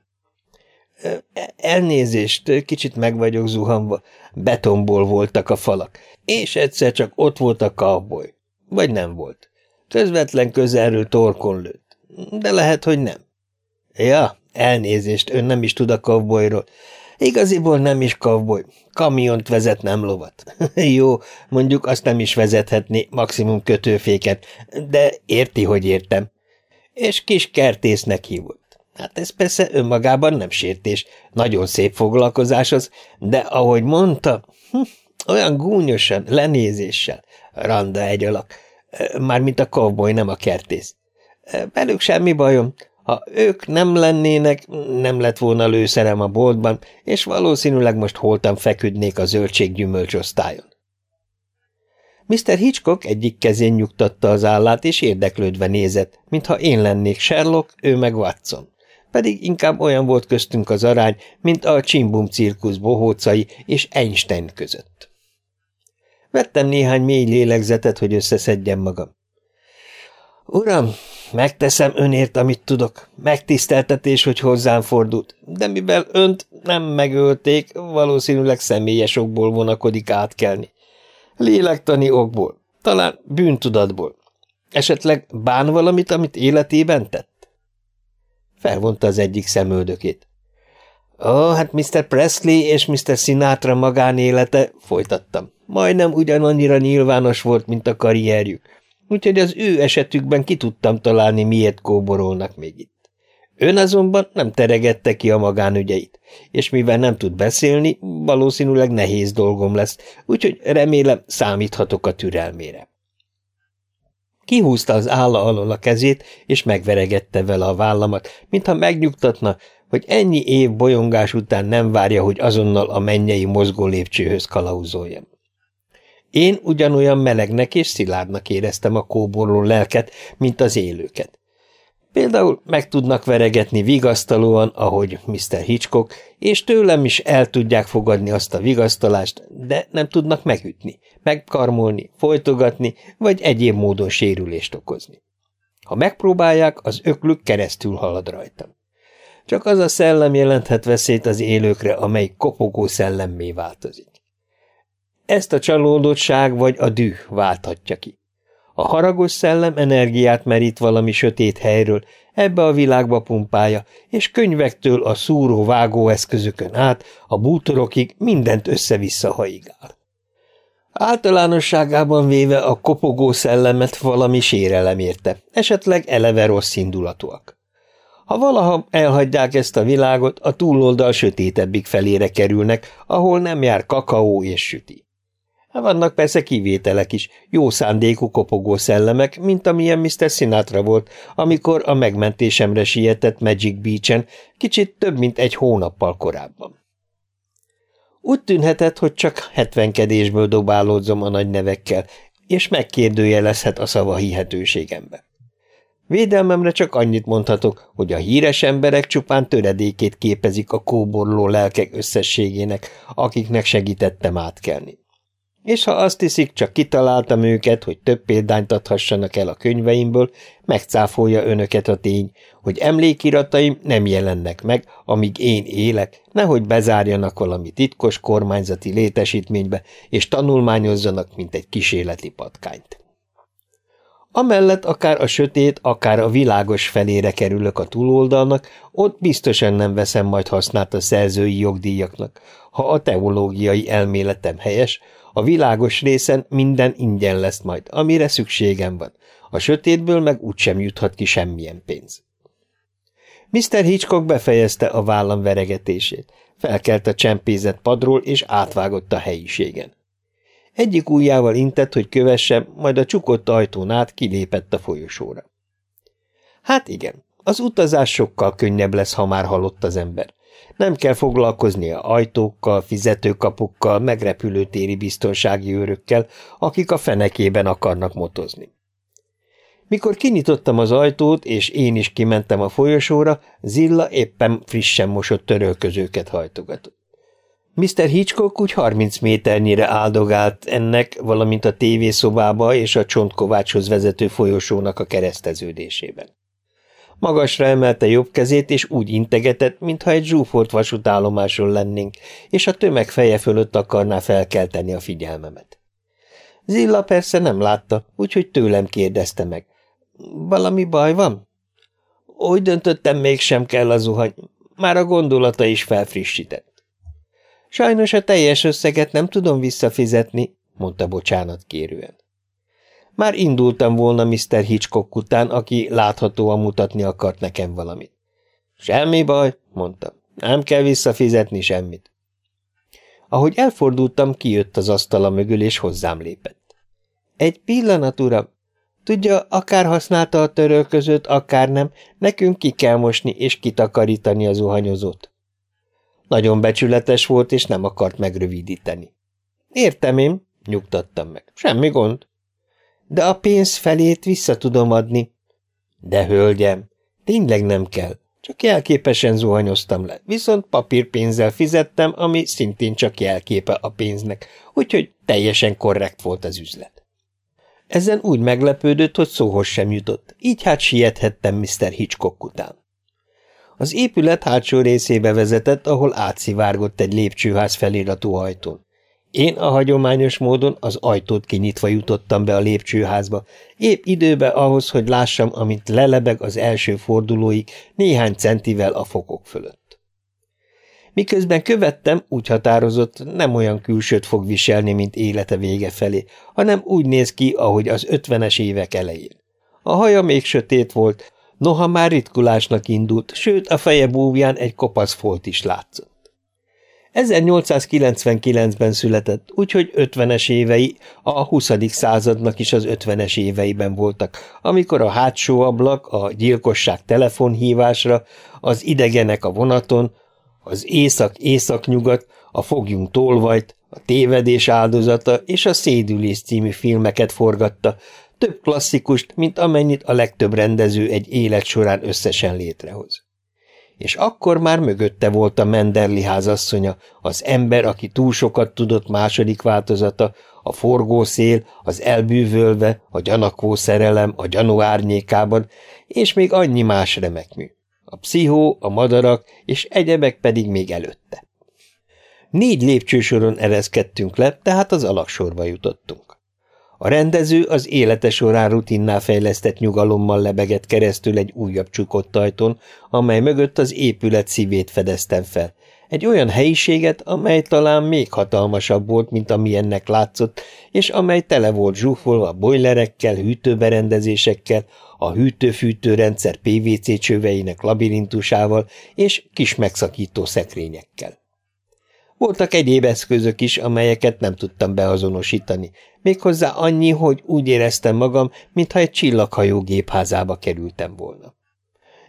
Elnézést, kicsit meg vagyok zuhanva, betonból voltak a falak, és egyszer csak ott volt a cowboy. Vagy nem volt. Közvetlen közelről torkon lőtt. De lehet, hogy nem. Ja, elnézést, ön nem is tud a cowboyról. Igaziból nem is cowboy, kamiont vezet, nem lovat. Jó, mondjuk azt nem is vezethetné, maximum kötőféket, de érti, hogy értem. És kis kertésznek hívott. Hát ez persze önmagában nem sértés, nagyon szép foglalkozás az, de ahogy mondta, olyan gúnyosan, lenézéssel, randa egy alak, mármint a cowboy, nem a kertész. Velük semmi bajom. Ha ők nem lennének, nem lett volna lőszerem a boltban, és valószínűleg most holtan feküdnék a zöldséggyümölcs osztályon. Mr. Hitchcock egyik kezén nyugtatta az állát, és érdeklődve nézett, mintha én lennék Sherlock, ő meg Watson. Pedig inkább olyan volt köztünk az arány, mint a Csimbum cirkusz bohócai és Einstein között. Vettem néhány mély lélegzetet, hogy összeszedjem magam. Uram, megteszem önért, amit tudok. Megtiszteltetés, hogy hozzám fordult, de mivel önt nem megölték, valószínűleg személyes okból vonakodik átkelni. Lélektani okból, talán bűntudatból. Esetleg bán valamit, amit életében tett? Felvonta az egyik szemöldökét. Hát Mr. Presley és Mr. Sinatra magánélete, folytattam, majdnem ugyanannyira nyilvános volt, mint a karrierjük, úgyhogy az ő esetükben ki tudtam találni, miért kóborolnak még itt. Ön azonban nem teregette ki a magánügyeit, és mivel nem tud beszélni, valószínűleg nehéz dolgom lesz, úgyhogy remélem számíthatok a türelmére. Kihúzta az álla alól a kezét, és megveregette vele a vállamat, mintha megnyugtatna, hogy ennyi év bolyongás után nem várja, hogy azonnal a mennyei mozgó lépcsőhöz kalauzoljam. Én ugyanolyan melegnek és szilárdnak éreztem a kóborló lelket, mint az élőket. Például meg tudnak veregetni vigasztalóan, ahogy Mr. Hitchcock, és tőlem is el tudják fogadni azt a vigasztalást, de nem tudnak megütni, megkarmolni, folytogatni, vagy egyéb módon sérülést okozni. Ha megpróbálják, az öklük keresztül halad rajtam. Csak az a szellem jelenthet veszélyt az élőkre, amely kopogó szellemmé változik. Ezt a csalódottság vagy a düh válthatja ki. A haragos szellem energiát merít valami sötét helyről, ebbe a világba pumpálja, és könyvektől a szúró vágóeszközökön át, a bútorokig mindent össze-vissza haigál. Általánosságában véve a kopogó szellemet valami sérelem érte, esetleg eleve rossz indulatúak. Ha valaha elhagyják ezt a világot, a túloldal sötétebbik felére kerülnek, ahol nem jár kakaó és süti. Vannak persze kivételek is, jó szándékú kopogó szellemek, mint amilyen Mr. Sinatra volt, amikor a megmentésemre sietett Magic Beach-en, kicsit több mint egy hónappal korábban. Úgy tűnhetett, hogy csak hetvenkedésből dobálódzom a nagy nevekkel, és megkérdőjelezhet a szava hihetőségembe. Védelmemre csak annyit mondhatok, hogy a híres emberek csupán töredékét képezik a kóborló lelkek összességének, akiknek segítettem átkelni. És ha azt hiszik, csak kitaláltam őket, hogy több példányt adhassanak el a könyveimből, megcáfolja önöket a tény, hogy emlékirataim nem jelennek meg, amíg én élek, nehogy bezárjanak valami titkos kormányzati létesítménybe, és tanulmányozzanak, mint egy kísérleti patkányt. Amellett akár a sötét, akár a világos felére kerülök a túloldalnak, ott biztosan nem veszem majd hasznát a szerzői jogdíjaknak. Ha a teológiai elméletem helyes, a világos részen minden ingyen lesz majd, amire szükségem van. A sötétből meg úgysem juthat ki semmilyen pénz. Mr. Hitchcock befejezte a vállam veregetését, felkelt a csempézett padról, és átvágott a helyiségen. Egyik ujjával intett, hogy kövessem, majd a csukott ajtón át kilépett a folyosóra. Hát igen, az utazás sokkal könnyebb lesz, ha már halott az ember. Nem kell foglalkoznia ajtókkal, fizetőkapukkal, meg repülőtéri biztonsági őrökkel, akik a fenekében akarnak motozni. Mikor kinyitottam az ajtót, és én is kimentem a folyosóra, Zilla éppen frissen mosott törölközőket hajtogatott. Mr. Hitchcock úgy 30 méternyire áldogált ennek, valamint a tévészobába és a csontkovácshoz vezető folyosónak a kereszteződésében. Magasra emelte jobb kezét, és úgy integetett, mintha egy zsúfolt vasútállomáson lennénk, és a tömeg feje fölött akarná felkelteni a figyelmemet. Zilla persze nem látta, úgyhogy tőlem kérdezte meg. Valami baj van? Úgy döntöttem, mégsem kell a zuhany. Már a gondolata is felfrissített. Sajnos a teljes összeget nem tudom visszafizetni, mondta bocsánatkérően. Már indultam volna Mr. Hitchcock után, aki láthatóan mutatni akart nekem valamit. Semmi baj, mondta. Nem kell visszafizetni semmit. Ahogy elfordultam, kijött az asztala mögül, és hozzám lépett. Egy pillanat, uram. Tudja, akár használta a törölközőt, akár nem, nekünk ki kell mosni és kitakarítani a zuhanyozót. Nagyon becsületes volt, és nem akart megrövidíteni. Értem én, nyugtattam meg. Semmi gond. De a pénz felét vissza tudom adni. De hölgyem, tényleg nem kell. Csak jelképesen zuhanyoztam le, viszont papírpénzzel fizettem, ami szintén csak jelképe a pénznek, úgyhogy teljesen korrekt volt az üzlet. Ezen úgy meglepődött, hogy szóhoz sem jutott, így hát siethettem Mr. Hitchcock után. Az épület hátsó részébe vezetett, ahol átszivárgott egy lépcsőház feliratú ajtón. Én a hagyományos módon az ajtót kinyitva jutottam be a lépcsőházba, épp időbe ahhoz, hogy lássam, amint lelebeg az első fordulóig néhány centivel a fokok fölött. Miközben követtem, úgy határozott, nem olyan külsőt fog viselni, mint élete vége felé, hanem úgy néz ki, ahogy az 50-es évek elején. A haja még sötét volt, noha már ritkulásnak indult, sőt a feje búvján egy kopasz folt is látszott. 1899-ben született, úgyhogy 50-es évei a 20. századnak is az 50-es éveiben voltak, amikor a hátsó ablak, a gyilkosság telefonhívásra, az idegenek a vonaton, az észak-északnyugat, a fogjunk tolvajt, a tévedés áldozata és a Szédülés című filmeket forgatta, több klasszikust, mint amennyit a legtöbb rendező egy élet során összesen létrehoz. És akkor már mögötte volt a Manderly házasszonya, az ember, aki túl sokat tudott második változata, a forgószél, az elbűvölve, a gyanakvó szerelem, a gyanú árnyékában, és még annyi más remek mű. A pszichó, a madarak, és egyebek pedig még előtte. 4 lépcsősoron ereszkedtünk le, tehát az alagsorba jutottunk. A rendező az élete során rutinná fejlesztett nyugalommal lebegett keresztül egy újabb csukott ajtón, amely mögött az épület szívét fedeztem fel. Egy olyan helyiséget, amely talán még hatalmasabb volt, mint amilyennek látszott, és amely tele volt zsúfolva bojlerekkel, hűtőberendezésekkel, a hűtő-fűtőrendszer PVC csöveinek labirintusával és kis megszakító szekrényekkel. Voltak egyéb eszközök is, amelyeket nem tudtam beazonosítani, méghozzá annyi, hogy úgy éreztem magam, mintha egy csillaghajó gépházába kerültem volna.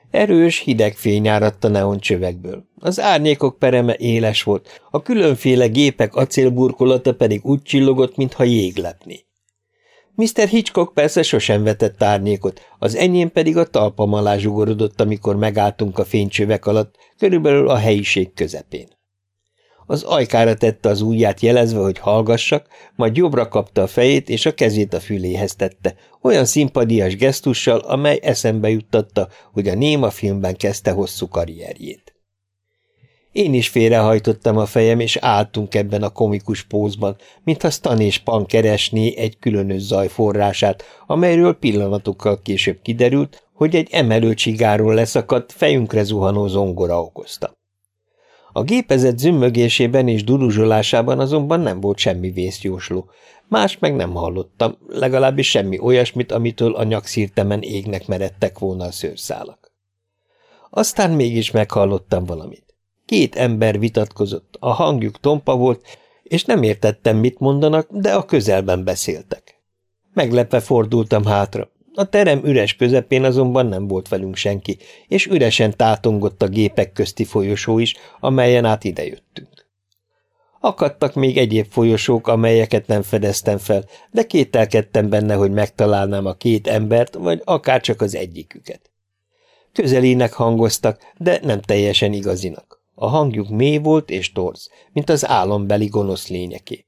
Erős, hideg fény áradt a neoncsövekből. Az árnyékok pereme éles volt, a különféle gépek acélburkolata pedig úgy csillogott, mintha jég lepné. Mr. Hitchcock persze sosem vetett árnyékot, az enyém pedig a talpam alá zsugorodott, amikor megálltunk a fénycsövek alatt, körülbelül a helyiség közepén. Az ajkára tette az ujját jelezve, hogy hallgassak, majd jobbra kapta a fejét, és a kezét a füléhez tette, olyan szimpadias gesztussal, amely eszembe juttatta, hogy a néma filmben kezdte hosszú karrierjét. Én is félrehajtottam a fejem, és álltunk ebben a komikus pózban, mintha Stan és Pan keresné egy különös zaj forrását, amelyről pillanatokkal később kiderült, hogy egy emelőcsigáról leszakadt, fejünkre zuhanó zongora okozta. A gépezet zümmögésében és duruzsolásában azonban nem volt semmi vészjósló. Más meg nem hallottam, legalábbis semmi olyasmit, amitől a nyakszírtemen égnek meredtek volna a szőrszálak. Aztán mégis meghallottam valamit. 2 ember vitatkozott, a hangjuk tompa volt, és nem értettem, mit mondanak, de a közelben beszéltek. Meglepve fordultam hátra. A terem üres közepén azonban nem volt velünk senki, és üresen tátongott a gépek közti folyosó is, amelyen át idejöttünk. Akadtak még egyéb folyosók, amelyeket nem fedeztem fel, de kételkedtem benne, hogy megtalálnám a 2 embert, vagy akárcsak az egyiküket. Közelinek hangoztak, de nem teljesen igazinak. A hangjuk mély volt és torz, mint az álombeli gonosz lényeké.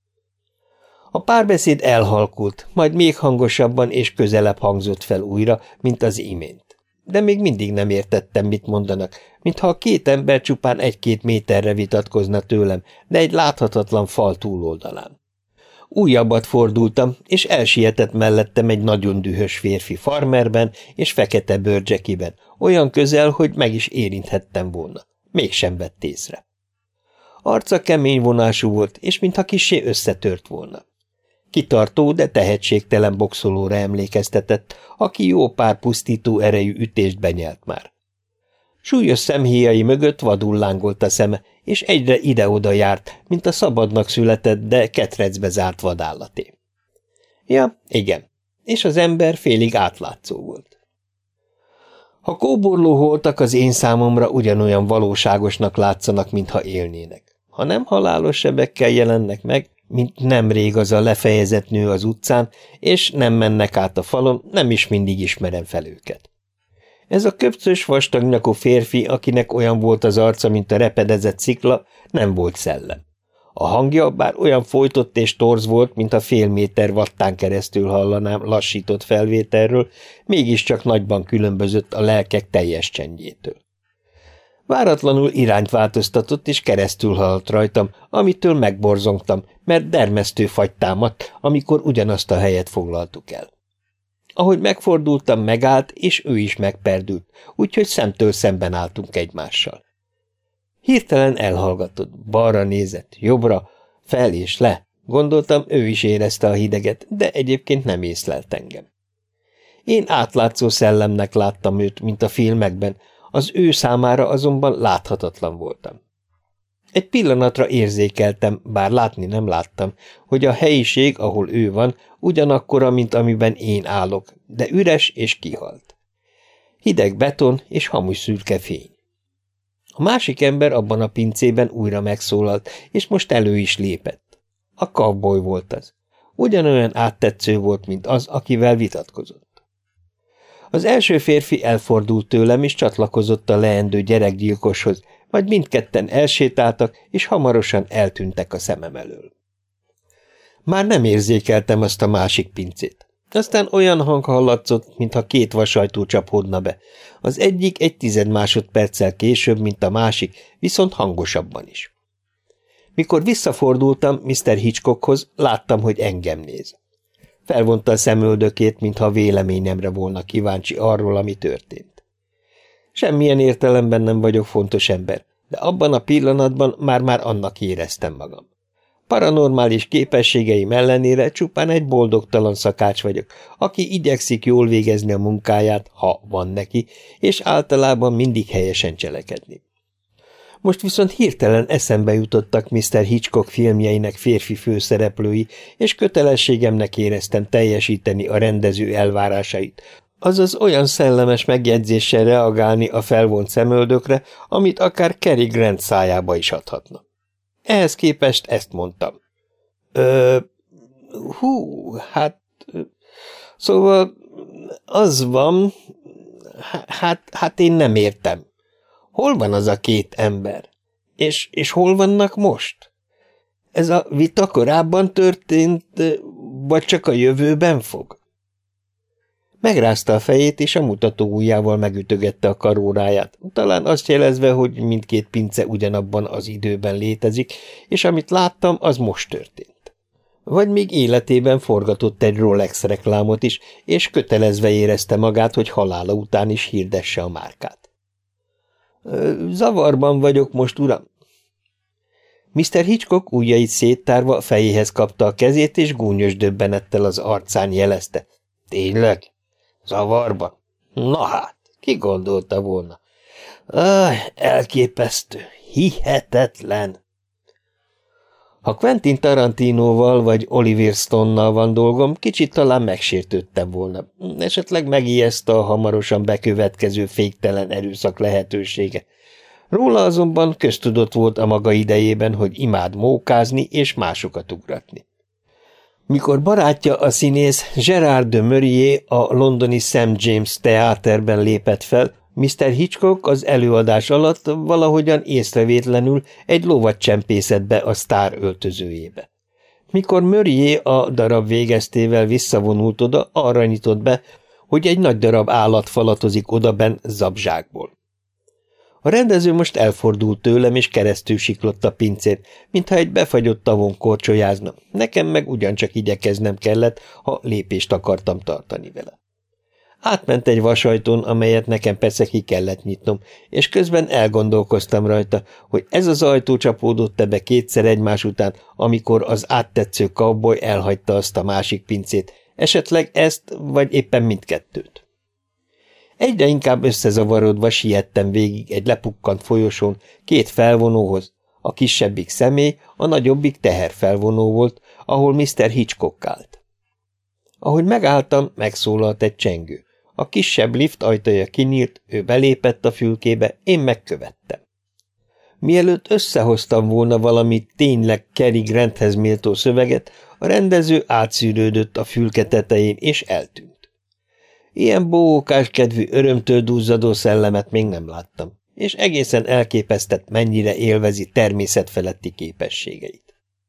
A párbeszéd elhalkult, majd még hangosabban és közelebb hangzott fel újra, mint az imént. De még mindig nem értettem, mit mondanak, mintha a 2 ember csupán 1-2 méterre vitatkozna tőlem, de egy láthatatlan fal túloldalán. Újabbat fordultam, és elsietett mellettem egy nagyon dühös férfi farmerben és fekete bőrcsekiben, olyan közel, hogy meg is érinthettem volna. Mégsem vett észre. Arca kemény vonású volt, és mintha kissé összetört volna. Kitartó, de tehetségtelen boxolóra emlékeztetett, aki jó pár pusztító erejű ütést benyelt már. Súlyos szemhéjai mögött vadul lángolt a szeme, és egyre ide-oda járt, mint a szabadnak született, de ketrecbe zárt vadállaté. Ja, igen, és az ember félig átlátszó volt. A kóborló holtak az én számomra ugyanolyan valóságosnak látszanak, mintha élnének. Ha nem halálos sebekkel jelennek meg, mint nemrég az a lefejezett nő az utcán, és nem mennek át a falon, nem is mindig ismerem fel őket. Ez a köpcös, vastagnyakú férfi, akinek olyan volt az arca, mint a repedezett szikla, nem volt szellem. A hangja bár olyan folytott és torz volt, mint a fél méter wattán keresztül hallanám lassított felvételről, mégiscsak nagyban különbözött a lelkek teljes csendjétől. Váratlanul irányt változtatott, és keresztül haladt rajtam, amitől megborzongtam, mert dermesztő fagy támadt, amikor ugyanazt a helyet foglaltuk el. Ahogy megfordultam, megállt, és ő is megperdült, úgyhogy szemtől szemben álltunk egymással. Hirtelen elhallgatott, balra nézett, jobbra, fel és le. Gondoltam, ő is érezte a hideget, de egyébként nem észlelt engem. Én átlátszó szellemnek láttam őt, mint a filmekben, az ő számára azonban láthatatlan voltam. Egy pillanatra érzékeltem, bár látni nem láttam, hogy a helyiség, ahol ő van, ugyanakkora, mint amiben én állok, de üres és kihalt. Hideg beton és hamus szürke fény. A másik ember abban a pincében újra megszólalt, és most elő is lépett. A cowboy volt az. Ugyanolyan áttetsző volt, mint az, akivel vitatkozott. Az első férfi elfordult tőlem, és csatlakozott a leendő gyerekgyilkoshoz, majd mindketten elsétáltak, és hamarosan eltűntek a szemem elől. Már nem érzékeltem azt a másik pincét. Aztán olyan hang hallatszott, mintha 2 vasajtó csapódna be. Az egyik egy 10 másodperccel később, mint a másik, viszont hangosabban is. Mikor visszafordultam Mr. Hitchcockhoz, láttam, hogy engem néz. Felvonta a szemöldökét, mintha véleményemre volna kíváncsi arról, ami történt. Semmilyen értelemben nem vagyok fontos ember, de abban a pillanatban már annak éreztem magam. Paranormális képességeim ellenére csupán egy boldogtalan szakács vagyok, aki igyekszik jól végezni a munkáját, ha van neki, és általában mindig helyesen cselekedni. Most viszont hirtelen eszembe jutottak Mr. Hitchcock filmjeinek férfi főszereplői, és kötelességemnek éreztem teljesíteni a rendező elvárásait, azaz olyan szellemes megjegyzéssel reagálni a felvont szemöldökre, amit akár Cary Grant szájába is adhatna. Ehhez képest ezt mondtam. Szóval az van, hát én nem értem. Hol van az a két ember? És hol vannak most? Ez a vita korábban történt, vagy csak a jövőben fog? Megrázta a fejét, és a mutató ujjával megütögette a karóráját, talán azt jelezve, hogy mindkét pince ugyanabban az időben létezik, és amit láttam, az most történt. Vagy még életében forgatott egy Rolex reklámot is, és kötelezve érezte magát, hogy halála után is hirdesse a márkát. Zavarban vagyok most, uram. Mr. Hitchcock ujjait széttárva fejéhez kapta a kezét, és gúnyos döbbenettel az arcán jelezte. Tényleg? Zavarban? Na hát, ki gondolta volna? Elképesztő, hihetetlen. Ha Quentin Tarantinoval vagy Oliver Stone-nal van dolgom, kicsit talán megsértődtem volna. Esetleg megijeszte a hamarosan bekövetkező féktelen erőszak lehetősége. Róla azonban köztudott volt a maga idejében, hogy imád mókázni és másokat ugratni. Mikor barátja a színész Gerard de Maurier a londoni St. James Theaterben lépett fel, Mr. Hitchcock az előadás alatt valahogyan észrevétlenül egy lovat csempészett be a sztár öltözőjébe. Mikor Maurier a darab végeztével visszavonult oda, arra nyitott be, hogy egy nagy darab állat falatozik odabenn zabzsákból. A rendező most elfordult tőlem, és keresztül siklott a pincét, mintha egy befagyott tavon korcsolyázna, nekem meg ugyancsak igyekeznem kellett, ha lépést akartam tartani vele. Átment egy vasajtón, amelyet nekem persze ki kellett nyitnom, és közben elgondolkoztam rajta, hogy ez az ajtó csapódott-e be kétszer egymás után, amikor az áttetsző cowboy elhagyta azt a másik pincét, esetleg ezt, vagy éppen mindkettőt. Egyre inkább összezavarodva siettem végig egy lepukkant folyosón két felvonóhoz, a kisebbik személy, a nagyobbik teherfelvonó volt, ahol Mr. Hitchcock állt. Ahogy megálltam, megszólalt egy csengő. A kisebb lift ajtaja kinyílt, ő belépett a fülkébe, én megkövettem. Mielőtt összehoztam volna valami tényleg Cary Granthez méltó szöveget, a rendező átszűrődött a fülke tetején, és eltűnt. Ilyen bohókás kedvű örömtől duzzadó szellemet még nem láttam, és egészen elképesztett, mennyire élvezi természetfeletti képességeit.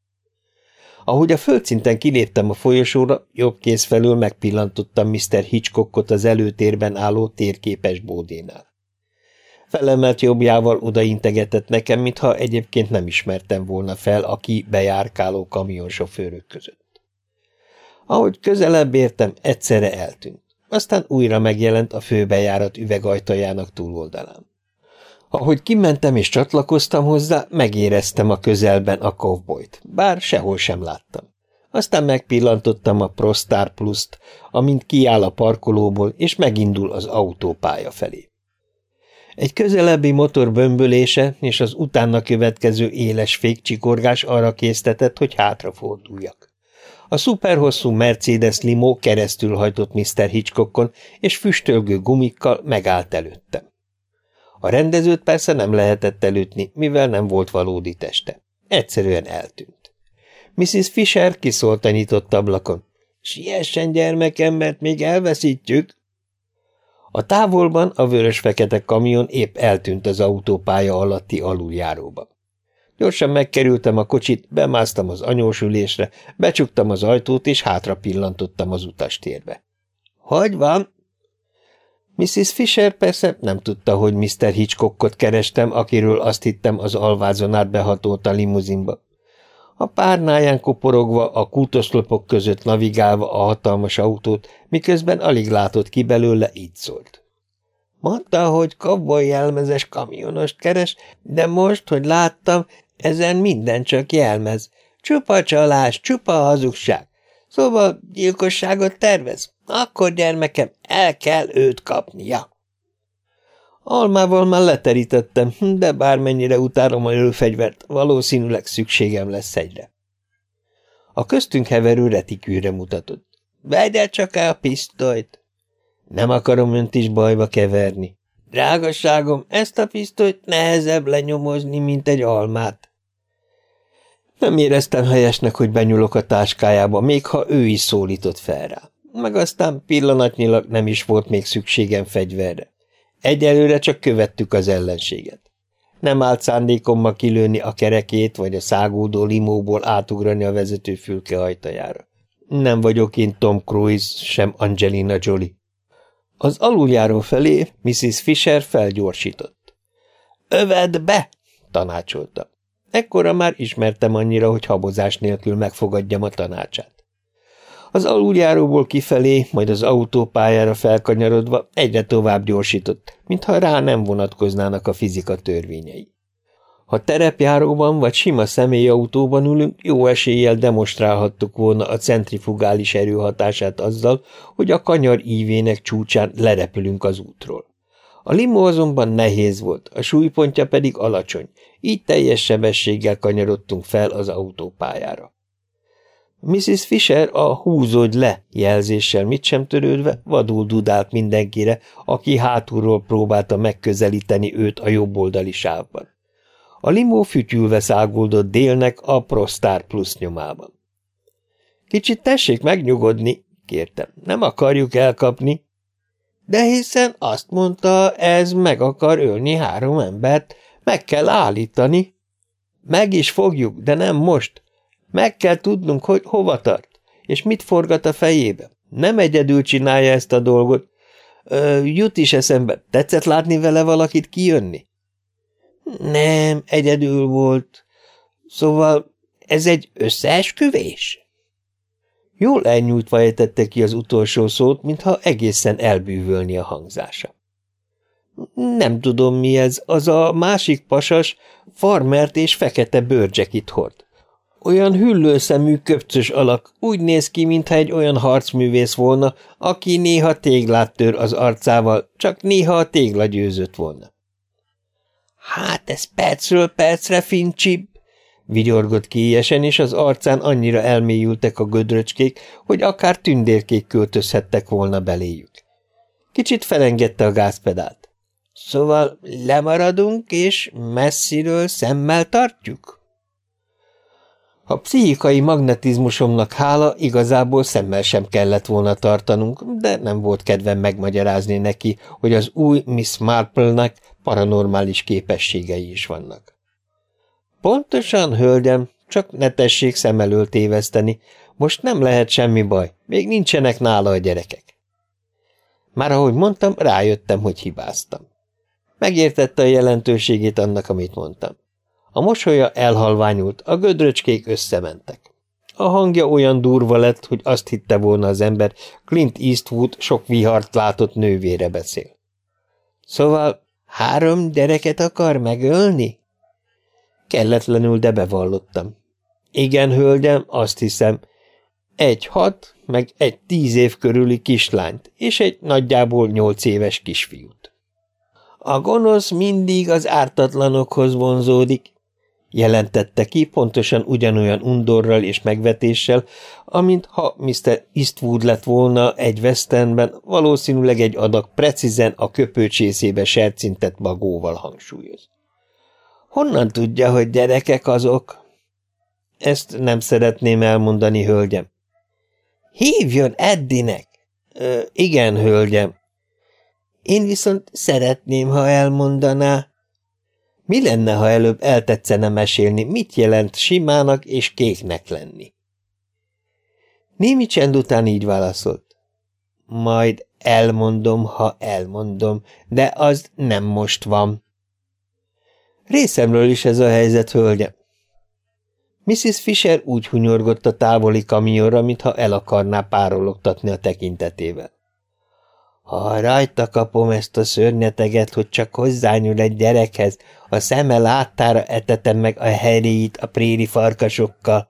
Ahogy a földszinten kiléptem a folyosóra, jobb kéz felől megpillantottam Mr. Hitchcockot az előtérben álló térképes bódénál. Felemelt jobbjával odaintegetett nekem, mintha egyébként nem ismertem volna fel a bejárkáló kamionsofőrök között. Ahogy közelebb értem, egyszerre eltűnt. Aztán újra megjelent a főbejárat üvegajtajának túloldalán. Ahogy kimentem és csatlakoztam hozzá, megéreztem a közelben a cowboyt, bár sehol sem láttam. Aztán megpillantottam a ProStar Plus-t, amint kiáll a parkolóból, és megindul az autópálya felé. Egy közelebbi motor bömbölése és az utána következő éles fékcsikorgás arra késztetett, hogy hátraforduljak. A szuperhosszú Mercedes limó keresztül hajtott Mr. Hitchcockon, és füstölgő gumikkal megállt előttem. A rendezőt persze nem lehetett elütni, mivel nem volt valódi teste. Egyszerűen eltűnt. Mrs. Fisher kiszólt a nyitott ablakon. Siessen, gyermekem, mert még elveszítjük. A távolban a vörös-fekete kamion épp eltűnt az autópálya alatti aluljáróba. Gyorsan megkerültem a kocsit, bemásztam az anyósülésre, becsuktam az ajtót, és hátra pillantottam az utastérbe. Hogy van? Mrs. Fisher persze nem tudta, hogy Mr. Hitchcockot kerestem, akiről azt hittem az alvázon át behatolt a limuzinba. A párnáján koporogva, a kútoszlopok között navigálva a hatalmas autót, miközben alig látott ki belőle, így szólt. Mondta, hogy cowboy jelmezes kamionost keres, de most, hogy láttam, ezen minden csak jelmez. Csupa csalás, csupa hazugság. Szóval gyilkosságot tervez? Akkor, gyermekem, el kell őt kapnia. Almával már leterítettem, de bármennyire utálom a lőfegyvert, valószínűleg szükségem lesz egyre. A köztünk heverő retikűre mutatott. Vegye csak el a pisztolyt. Nem akarom önt is bajba keverni. Drágasságom, ezt a pisztolyt nehezebb lenyomozni, mint egy almát. Nem éreztem helyesnek, hogy benyúlok a táskájába, még ha ő is szólított fel rá. Meg aztán pillanatnyilag nem is volt még szükségem fegyverre. Egyelőre csak követtük az ellenséget. Nem állt szándékommal kilőni a kerekét, vagy a szágódó limóból átugrani a vezetőfülke ajtajára. Nem vagyok én Tom Cruise, sem Angelina Jolie. Az aluljáró felé Mrs. Fisher felgyorsított. Övedd be! Tanácsolta. Ekkora már ismertem annyira, hogy habozás nélkül megfogadjam a tanácsát. Az aluljáróból kifelé, majd az autópályára felkanyarodva egyre tovább gyorsított, mintha rá nem vonatkoznának a fizika törvényei. Ha terepjáróban vagy sima személyautóban ülünk, jó eséllyel demonstrálhattuk volna a centrifugális erő hatását azzal, hogy a kanyar ívének csúcsán lerepülünk az útról. A limó azonban nehéz volt, a súlypontja pedig alacsony, így teljes sebességgel kanyarodtunk fel az autópályára. Mrs. Fisher a húzódj le jelzéssel mit sem törődve vadul dudált mindenkire, aki hátulról próbálta megközelíteni őt a jobboldali sávban. A limó fütyülve száguldott délnek a ProStar Plus nyomában. Kicsit tessék megnyugodni, kértem, nem akarjuk elkapni. De hiszen azt mondta, ez meg akar ölni 3 embert, meg kell állítani. Meg is fogjuk, de nem most. Meg kell tudnunk, hogy hova tart, és mit forgat a fejébe. Nem egyedül csinálja ezt a dolgot. Jut is eszembe, tetszett látni vele valakit kijönni? Nem, egyedül volt. Szóval ez egy összeesküvés? Jól elnyújtva ejtette ki az utolsó szót, mintha egészen elbűvölni a hangzása. Nem tudom mi ez, az a másik pasas farmert és fekete bőrcsekit hord. Olyan hüllőszemű, köpcös alak, úgy néz ki, mintha egy olyan harcművész volna, aki néha téglát tör az arcával, csak néha a tégla győzött volna. Hát ez percről percre fincsibb, vigyorgott kiélyesen, és az arcán annyira elmélyültek a gödröcskék, hogy akár tündérkék költözhettek volna beléjük. Kicsit felengedte a gázpedált. Szóval lemaradunk, és messziről szemmel tartjuk? A pszichikai magnetizmusomnak hála igazából szemmel sem kellett volna tartanunk, de nem volt kedvem megmagyarázni neki, hogy az új Miss Marple-nek paranormális képességei is vannak. Pontosan, hölgyem, csak ne tessék szem elől téveszteni, most nem lehet semmi baj, még nincsenek nála a gyerekek. Már ahogy mondtam, rájöttem, hogy hibáztam. Megértette a jelentőségét annak, amit mondtam. A mosolya elhalványult, a gödröcskék összementek. A hangja olyan durva lett, hogy azt hitte volna az ember, Clint Eastwood sok vihart látott nővére beszél. Szóval 3 gyereket akar megölni? Kelletlenül, de bevallottam. Igen, hölgyem, azt hiszem. 1 6, meg egy 10 év körüli kislányt, és egy nagyjából 8 éves kisfiút. A gonosz mindig az ártatlanokhoz vonzódik, jelentette ki pontosan ugyanolyan undorral és megvetéssel, amint ha Mr. Eastwood lett volna egy westernben, valószínűleg egy adag precízen a köpőcsészébe sercintett bagóval hangsúlyoz. Honnan tudja, hogy gyerekek azok? Ezt nem szeretném elmondani, hölgyem. Hívjon Eddinek! Igen, hölgyem. Én viszont szeretném, ha elmondaná. Mi lenne, ha előbb eltetszene mesélni, mit jelent simának és kéknek lenni? Némi csend után így válaszolt. Majd elmondom, ha elmondom, de az nem most van. Részemről is ez a helyzet, hölgyem. Mrs. Fisher úgy hunyorgott a távoli kamionra, mintha el akarná párologtatni a tekintetével. Ha rajta kapom ezt a szörnyeteget, hogy csak hozzányúl egy gyerekhez, a szeme láttára etetem meg a heréit a préri farkasokkal.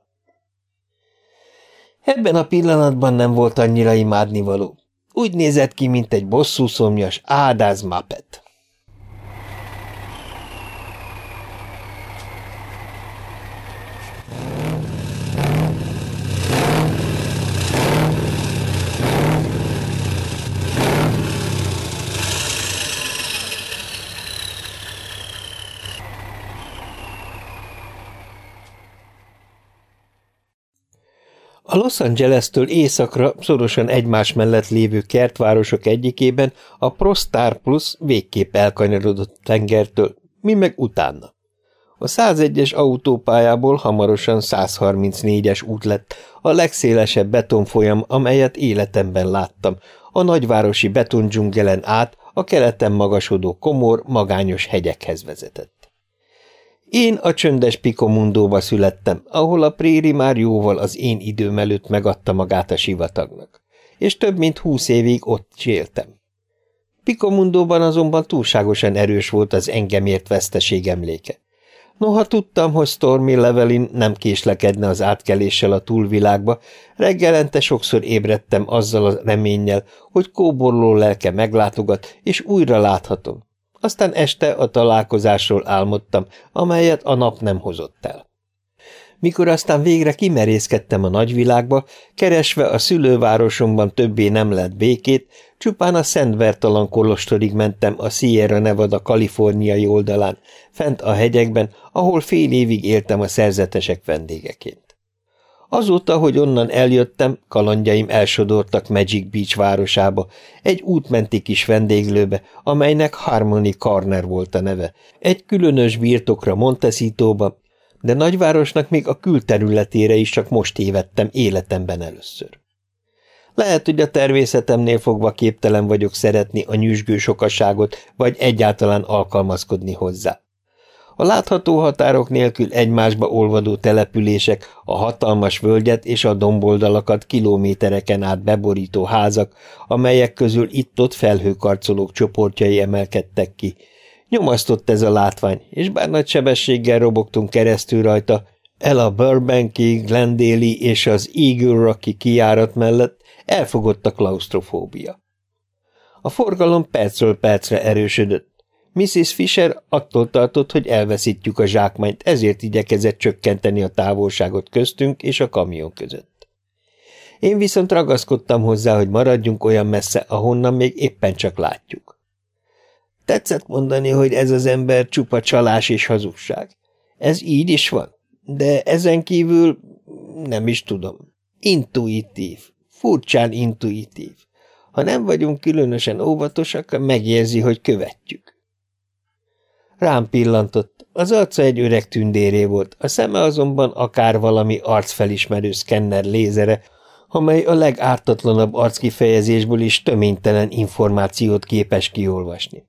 Ebben a pillanatban nem volt annyira imádnivaló. Úgy nézett ki, mint egy bosszúszomjas ádáz Muppet. A Los Angeles-től északra szorosan egymás mellett lévő kertvárosok egyikében a Prostar Plus végképp elkanyarodott tengertől, mi meg utána. A 101-es autópályából hamarosan 134-es út lett, a legszélesebb betonfolyam, amelyet életemben láttam, a nagyvárosi betondzsungelen át a keleten magasodó komor, magányos hegyekhez vezetett. Én a csöndes Picomundóba születtem, ahol a préri már jóval az én időm előtt megadta magát a sivatagnak, és több mint 20 évig ott is éltem. Picomundóban azonban túlságosan erős volt az engem ért veszteség emléke. Noha tudtam, hogy Stormy Llewellyn nem késlekedne az átkeléssel a túlvilágba, reggelente sokszor ébredtem azzal a reménnyel, hogy kóborló lelke meglátogat, és újra láthatom. Aztán este a találkozásról álmodtam, amelyet a nap nem hozott el. Mikor aztán végre kimerészkedtem a nagyvilágba, keresve a szülővárosomban többé nem lett békét, csupán a Szent Bertalan kolostorig mentem a Sierra Nevada kaliforniai oldalán, fent a hegyekben, ahol fél évig éltem a szerzetesek vendégeként. Azóta, hogy onnan eljöttem, kalandjaim elsodortak Magic Beach városába, egy útmenti kis vendéglőbe, amelynek Harmony Corner volt a neve, egy különös birtokra Montecitoba, de nagyvárosnak még a külterületére is csak most tévedtem életemben először. Lehet, hogy a természetemnél fogva képtelen vagyok szeretni a nyüzsgő sokaságot, vagy egyáltalán alkalmazkodni hozzá. A látható határok nélkül egymásba olvadó települések, a hatalmas völgyet és a domboldalakat kilométereken át beborító házak, amelyek közül itt-ott felhőkarcolók csoportjai emelkedtek ki. Nyomasztott ez a látvány, és bár nagy sebességgel robogtunk keresztül rajta, el a Burbanki, Glendale és az Eagle Rocky kijárat mellett elfogott a klausztrofóbia. A forgalom percről percre erősödött. Mrs. Fisher attól tartott, hogy elveszítjük a zsákmányt, ezért igyekezett csökkenteni a távolságot köztünk és a kamion között. Én viszont ragaszkodtam hozzá, hogy maradjunk olyan messze, ahonnan még éppen csak látjuk. Tetszett mondani, hogy ez az ember csupa csalás és hazugság. Ez így is van, de ezen kívül nem is tudom. Intuitív, furcsán intuitív. Ha nem vagyunk különösen óvatosak, megérzi, hogy követjük. Rám pillantott, az arca egy öreg tündéré volt, a szeme azonban akár valami arcfelismerő szkenner lézere, amely a legártatlanabb arckifejezésből is töménytelen információt képes kiolvasni.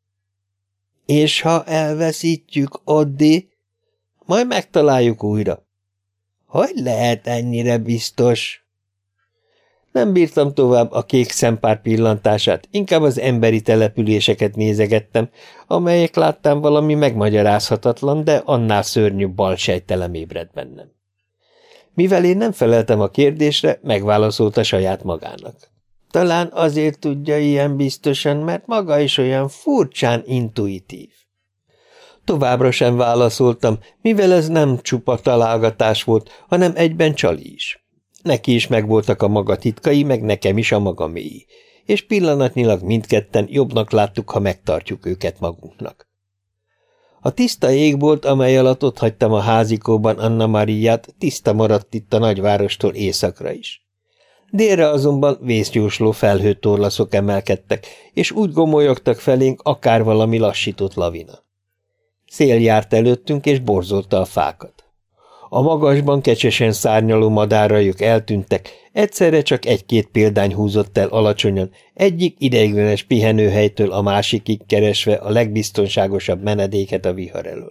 És ha elveszítjük, Oddi, majd megtaláljuk újra. Hogy lehet ennyire biztos? Nem bírtam tovább a kék szempár pillantását, inkább az emberi településeket nézegettem, amelyek láttán valami megmagyarázhatatlan, de annál szörnyűbb balsejtelem ébredt bennem. Mivel én nem feleltem a kérdésre, megválaszolta saját magának. Talán azért tudja ilyen biztosan, mert maga is olyan furcsán intuitív. Továbbra sem válaszoltam, mivel ez nem csupa találgatás volt, hanem egyben csali is. Neki is megvoltak a maga titkai, meg nekem is a maga mélyi, és pillanatnyilag mindketten jobbnak láttuk, ha megtartjuk őket magunknak. A tiszta égbolt, amely alatt ott hagytam a házikóban Anna Mariát, tiszta maradt itt a nagyvárostól északra is. Délre azonban vészjósló felhőtorlaszok emelkedtek, és úgy gomolyogtak felénk akár valami lassított lavina. Szél járt előttünk, és borzolta a fákat. A magasban kecsesen szárnyaló madárrajok eltűntek, egyszerre csak egy-két példány húzott el alacsonyan, egyik ideiglenes pihenőhelytől a másikig keresve a legbiztonságosabb menedéket a vihar elől.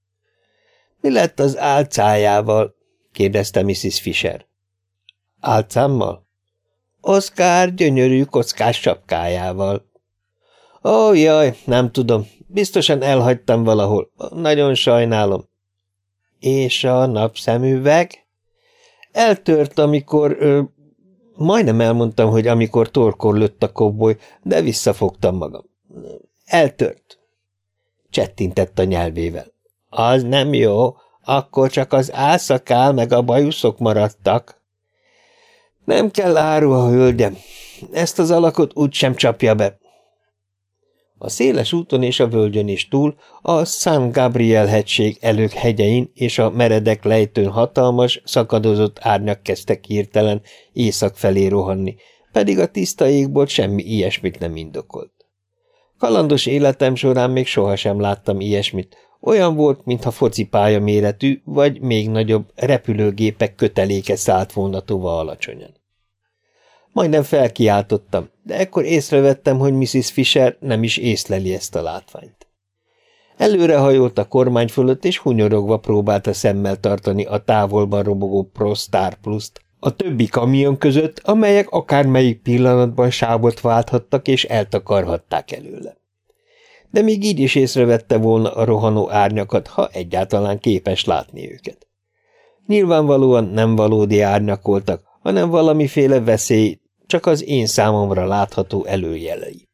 – Mi lett az álcájával? – kérdezte Mrs. Fisher. – Álcámmal? – Oszkár gyönyörű kockás sapkájával. – Ó, jaj, nem tudom, biztosan elhagytam valahol, nagyon sajnálom. – És a napszemüveg? Eltört, amikor... majdnem elmondtam, hogy amikor torkor lőtt a kobboly, de visszafogtam magam. Eltört. Csettintett a nyelvével. Az nem jó, akkor csak az álszakál meg a bajuszok maradtak. Nem kell áru a hölgyem, ezt az alakot úgysem csapja be. A széles úton és a völgyön is túl, a San Gabriel hegység elők hegyein és a meredek lejtőn hatalmas, szakadozott árnyak kezdtek hirtelen észak felé rohanni, pedig a tiszta égbolt semmi ilyesmit nem indokolt. Kalandos életem során még sohasem láttam ilyesmit, olyan volt, mintha focipálya méretű, vagy még nagyobb repülőgépek köteléke szállt volna tova alacsonyan. Majdnem felkiáltottam, de ekkor észrevettem, hogy Mrs. Fisher nem is észleli ezt a látványt. Előrehajolt a kormány fölött, és hunyorogva próbálta szemmel tartani a távolban robogó ProStar Plus-t a többi kamion között, amelyek akármelyik pillanatban sávot válthattak és eltakarhatták előle. De még így is észrevette volna a rohanó árnyakat, ha egyáltalán képes látni őket. Nyilvánvalóan nem valódi árnyak voltak, hanem valamiféle veszély, csak az én számomra látható előjelei.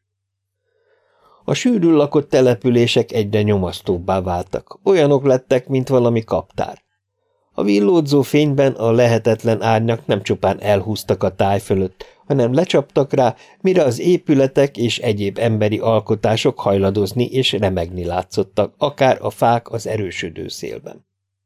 A sűrűn lakott települések egyre nyomasztóbbá váltak, olyanok lettek, mint valami kaptár. A villódzó fényben a lehetetlen árnyak nem csupán elhúztak a táj fölött, hanem lecsaptak rá, mire az épületek és egyéb emberi alkotások hajladozni és remegni látszottak, akár a fák az erősödő szélben.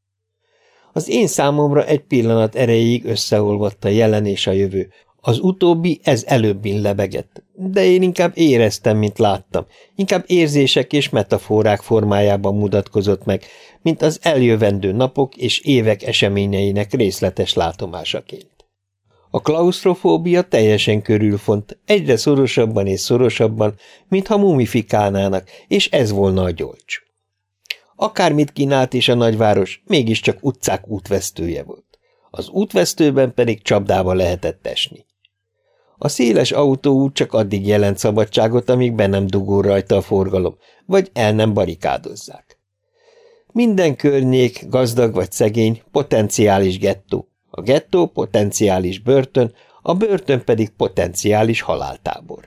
Az én számomra egy pillanat erejéig összeolvadt a jelen és a jövő, az utóbbi ez előbbin lebegett, de én inkább éreztem, mint láttam, inkább érzések és metaforák formájában mutatkozott meg, mint az eljövendő napok és évek eseményeinek részletes látomásaként. A klausztrofóbia teljesen körülfont, egyre szorosabban és szorosabban, mintha mumifikálnának, és ez volna a gyolcs. Akármit kínált is a nagyváros, mégiscsak utcák útvesztője volt. Az útvesztőben pedig csapdába lehetett esni. A széles autóút csak addig jelent szabadságot, amíg be nem dugul rajta a forgalom, vagy el nem barikádozzák. Minden környék, gazdag vagy szegény, potenciális gettó, a gettó potenciális börtön, a börtön pedig potenciális haláltábor.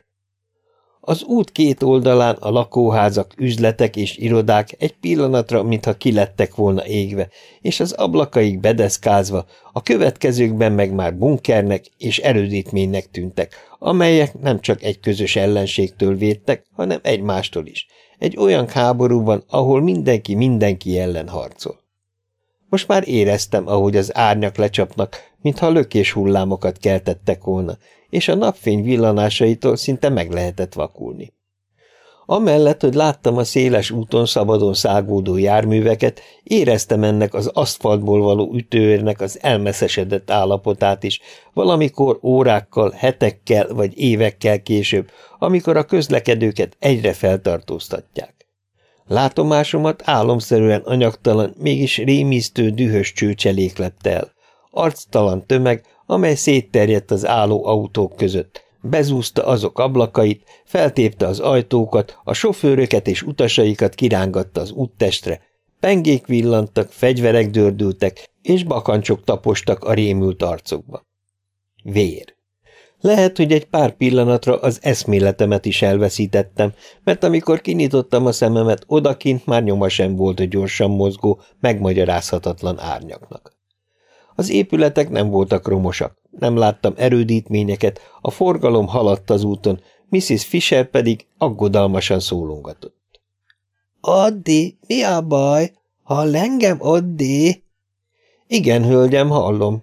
Az út két oldalán a lakóházak, üzletek és irodák egy pillanatra, mintha kilettek volna égve, és az ablakaik bedeszkázva, a következőkben meg már bunkernek és erődítménynek tűntek, amelyek nem csak egy közös ellenségtől védtek, hanem egymástól is, egy olyan háborúban, ahol mindenki mindenki ellen harcol. Most már éreztem, ahogy az árnyak lecsapnak, mintha lökés hullámokat keltettek volna, és a napfény villanásaitól szinte meg lehetett vakulni. Amellett, hogy láttam a széles úton szabadon szágódó járműveket, éreztem ennek az aszfaltból való ütőérnek az elmeszesedett állapotát is, valamikor órákkal, hetekkel vagy évekkel később, amikor a közlekedőket egyre feltartóztatják. Látomásomat álomszerűen anyagtalan, mégis rémisztő, dühös csőcselék lepte el. Arctalan tömeg, amely szétterjedt az álló autók között, bezúzta azok ablakait, feltépte az ajtókat, a sofőröket és utasaikat kirángatta az úttestre, pengék villantak, fegyverek dördültek, és bakancsok tapostak a rémült arcokba. Vér. Lehet, hogy egy pár pillanatra az eszméletemet is elveszítettem, mert amikor kinyitottam a szememet, odakint már nyoma sem volt a gyorsan mozgó, megmagyarázhatatlan árnyaknak. Az épületek nem voltak romosak, nem láttam erődítményeket, a forgalom haladt az úton, Mrs. Fisher pedig aggodalmasan szólongatott. – Oddi, mi a baj? Hall engem, Oddi? – Igen, hölgyem, hallom.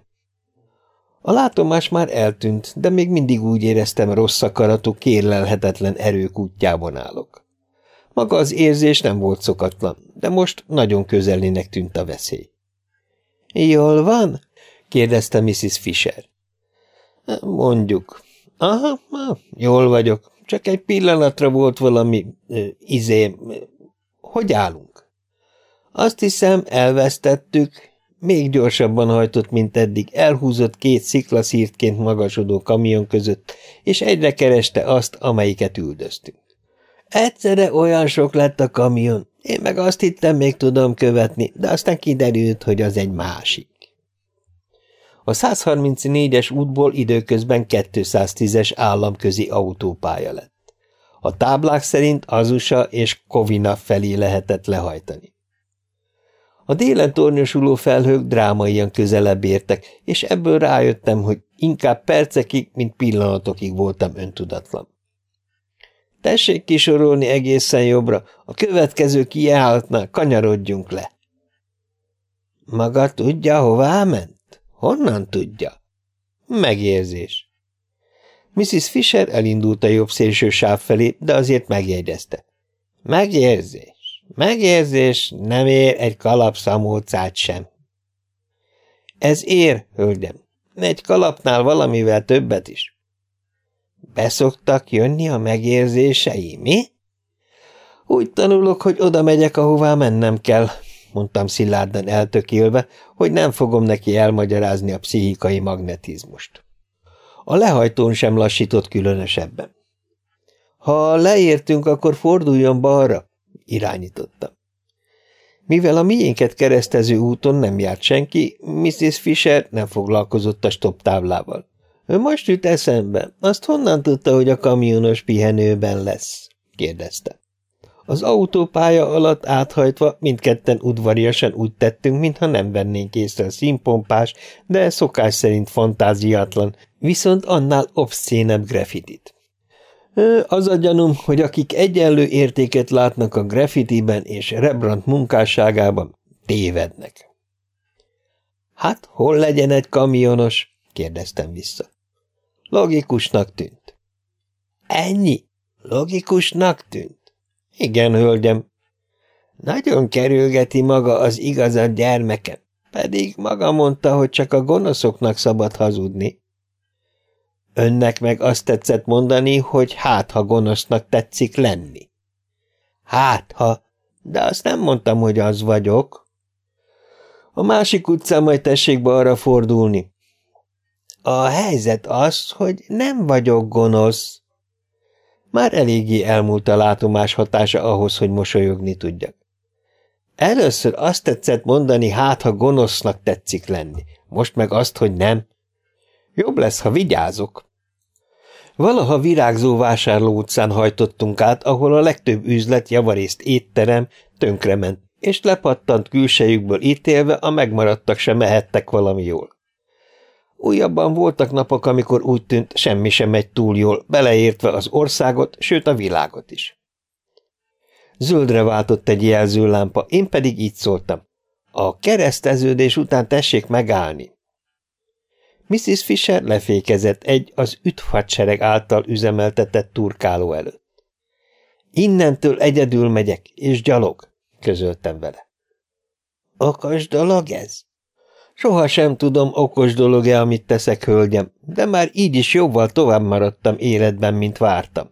A látomás már eltűnt, de még mindig úgy éreztem, rossz akaratú, kérlelhetetlen erők útjában állok. Maga az érzés nem volt szokatlan, de most nagyon közelének tűnt a veszély. – Jól van? – kérdezte Mrs. Fisher. – Mondjuk. – Aha, jól vagyok, csak egy pillanatra volt valami, hogy állunk? – Azt hiszem, elvesztettük. Még gyorsabban hajtott, mint eddig, elhúzott két sziklaszírtként magasodó kamion között, és egyre kereste azt, amelyiket üldöztünk. Egyszerre olyan sok lett a kamion, én meg azt hittem, még tudom követni, de aztán kiderült, hogy az egy másik. A 134-es útból időközben 210-es államközi autópálya lett. A táblák szerint Azusa és Kovina felé lehetett lehajtani. A délen tornyosuló felhők drámaian közelebb értek, és ebből rájöttem, hogy inkább percekig, mint pillanatokig voltam öntudatlan. Tessék kisorolni egészen jobbra, a következő kijáratnál kanyarodjunk le. Maga tudja, hová ment? Honnan tudja? Megérzés. Mrs. Fisher elindult a jobb szélső sáv felé, de azért megjegyezte. Megérzés. Megérzés nem ér egy kalap szamócát sem. Ez ér, hölgyem. Egy kalapnál valamivel többet is. Beszoktak jönni a megérzései, mi? Úgy tanulok, hogy oda megyek, ahová mennem kell, mondtam szilárdan eltökélve, hogy nem fogom neki elmagyarázni a pszichikai magnetizmust. A lehajtón sem lassított különösebben. Ha leértünk, akkor forduljon balra, irányítottam. Mivel a miénket keresztező úton nem járt senki, Mrs. Fisher nem foglalkozott a stop táblával. Ő most jut eszembe, azt honnan tudta, hogy a kamionos pihenőben lesz? Kérdezte. Az autópálya alatt áthajtva mindketten udvariasan úgy tettünk, mintha nem vennénk észre a színpompás, de szokás szerint fantáziátlan, viszont annál obszcénebb graffitit. Az a gyanúm, hogy akik egyenlő értéket látnak a graffitiben és Rembrandt munkásságában, tévednek. Hát, hol legyen egy kamionos? Kérdeztem vissza. Logikusnak tűnt. Ennyi? Logikusnak tűnt? Igen, hölgyem. Nagyon kerülgeti maga az igazat, gyermekem, pedig maga mondta, hogy csak a gonoszoknak szabad hazudni. Önnek meg azt tetszett mondani, hogy hát, ha gonosznak tetszik lenni. Hát, ha, de azt nem mondtam, hogy az vagyok. A másik utcán majd tessék balra fordulni. A helyzet az, hogy nem vagyok gonosz. Már eléggé elmúlt a látomás hatása ahhoz, hogy mosolyogni tudjak. Először azt tetszett mondani, hát, ha gonosznak tetszik lenni. Most meg azt, hogy nem. Jobb lesz, ha vigyázok. Valaha virágzó vásárló utcán hajtottunk át, ahol a legtöbb üzlet, javarészt étterem tönkrement, és lepattant külsejükből ítélve, a megmaradtak sem mehettek valami jól. Újabban voltak napok, amikor úgy tűnt, semmi sem megy túl jól, beleértve az országot, sőt a világot is. Zöldre váltott egy jelzőlámpa, én pedig így szóltam. A kereszteződés után tessék megállni. Mrs. Fisher lefékezett egy az üdvhadsereg által üzemeltetett turkáló előtt. Innentől egyedül megyek, és gyalog, közöltem vele. Okos dolog ez? Soha sem tudom, okos dolog-e, amit teszek, hölgyem, de már így is jóval tovább maradtam életben, mint vártam.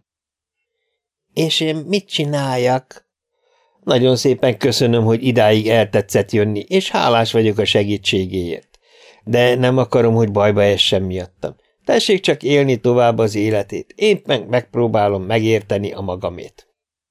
És én mit csináljak? Nagyon szépen köszönöm, hogy idáig eltetszett jönni, és hálás vagyok a segítségéért. De nem akarom, hogy bajba essen miattam. Tessék csak élni tovább az életét, én meg megpróbálom megérteni a magamét.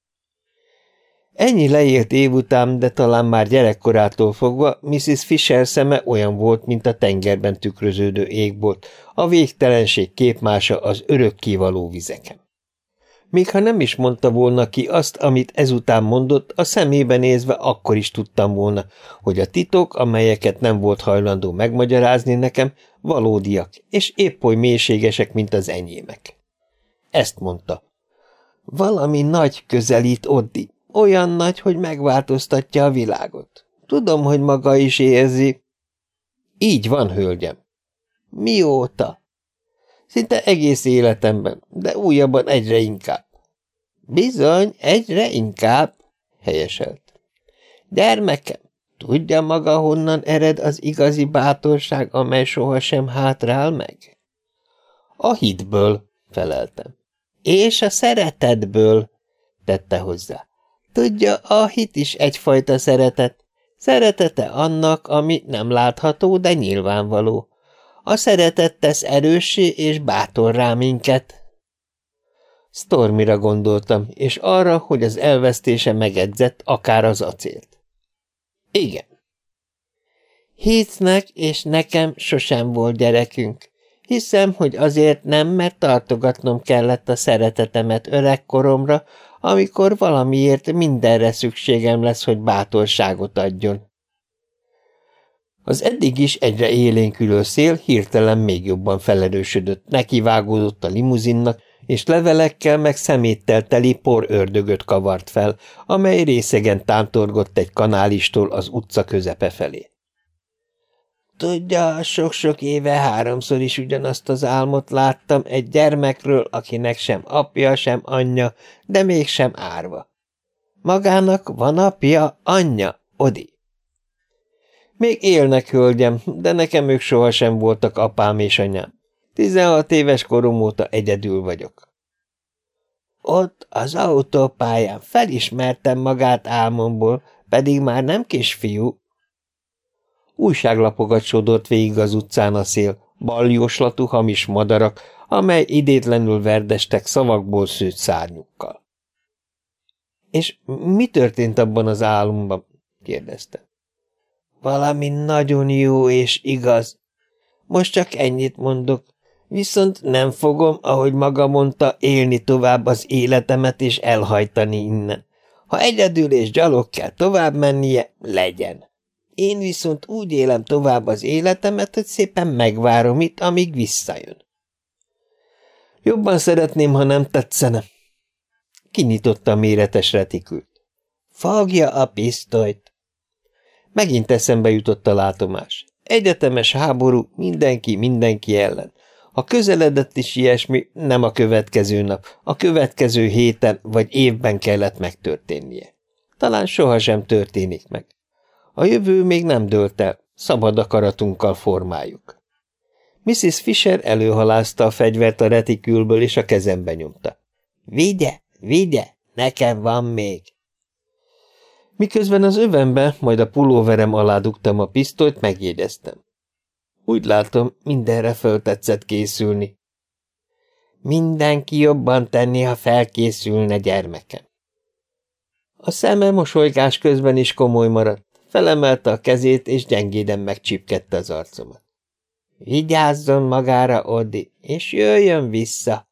Ennyi leélt év után, de talán már gyerekkorától fogva Mrs. Fisher szeme olyan volt, mint a tengerben tükröződő égbolt, a végtelenség képmása az örökkévaló vizeken. Még ha nem is mondta volna ki azt, amit ezután mondott, a szemébe nézve akkor is tudtam volna, hogy a titok, amelyeket nem volt hajlandó megmagyarázni nekem, valódiak, és épp oly mélységesek, mint az enyémek. Ezt mondta. Valami nagy közelít oddi, olyan nagy, hogy megváltoztatja a világot. Tudom, hogy maga is érzi. Így van, hölgyem. Mióta? Szinte egész életemben, de újabban egyre inkább. Bizony, egyre inkább, helyeselt. Gyermekem, tudja maga, honnan ered az igazi bátorság, amely sohasem hátrál meg? A hitből, feleltem. És a szeretetből, tette hozzá. Tudja, a hit is egyfajta szeretet. Szeretete annak, ami nem látható, de nyilvánvaló. A szeretet tesz erőssé és bátorrá minket. Stormira gondoltam, és arra, hogy az elvesztése megedzett, akár az acélt. Igen. Heathnek és nekem sosem volt gyerekünk. Hiszem, hogy azért nem, mert tartogatnom kellett a szeretetemet öregkoromra, amikor valamiért mindenre szükségem lesz, hogy bátorságot adjon. Az eddig is egyre élénkülő szél hirtelen még jobban felerősödött, nekivágódott a limuzinnak, és levelekkel meg szeméttel teli porördögöt kavart fel, amely részegen tántorgott egy kanálistól az utca közepe felé. Tudja, sok-sok éve 3-szor is ugyanazt az álmot láttam egy gyermekről, akinek sem apja, sem anyja, de mégsem árva. Magának van apja, anyja, Odi. Még élnek, hölgyem, de nekem ők sohasem voltak apám és anyám. 16 éves korom óta egyedül vagyok. Ott az autópályán felismertem magát álmomból, pedig már nem kisfiú. Újságlapokat sodort végig az utcán a szél, baljóslatú hamis madarak, amely idétlenül verdestek szavakból szőtt szárnyukkal. És mi történt abban az álomban? Kérdezte. Valami nagyon jó és igaz. Most csak ennyit mondok, viszont nem fogom, ahogy maga mondta, élni tovább az életemet és elhajtani innen. Ha egyedül és gyalog kell tovább mennie, legyen. Én viszont úgy élem tovább az életemet, hogy szépen megvárom itt, amíg visszajön. Jobban szeretném, ha nem tetszene. Kinyitotta a méretes retikült. Fogja a pisztolyt. Megint eszembe jutott a látomás. Egyetemes háború, mindenki ellen. Ha közeledett is ilyesmi, nem a következő nap, a következő héten vagy évben kellett megtörténnie. Talán sohasem történik meg. A jövő még nem dőlt el, szabad akaratunkkal formáljuk. Mrs. Fisher előhalázta a fegyvert a retikülből, és a kezembe nyomta. Vigye, nekem van még. Miközben az övembe, majd a pulóverem alá dugtam a pisztolyt, megjegyeztem. Úgy látom, mindenre föltetszett készülni. Mindenki jobban tenni, ha felkészülne, gyermekem. A szeme mosolygás közben is komoly maradt, felemelte a kezét, és gyengéden megcsipkedte az arcomat. Vigyázzon magára, Odi, és jöjjön vissza!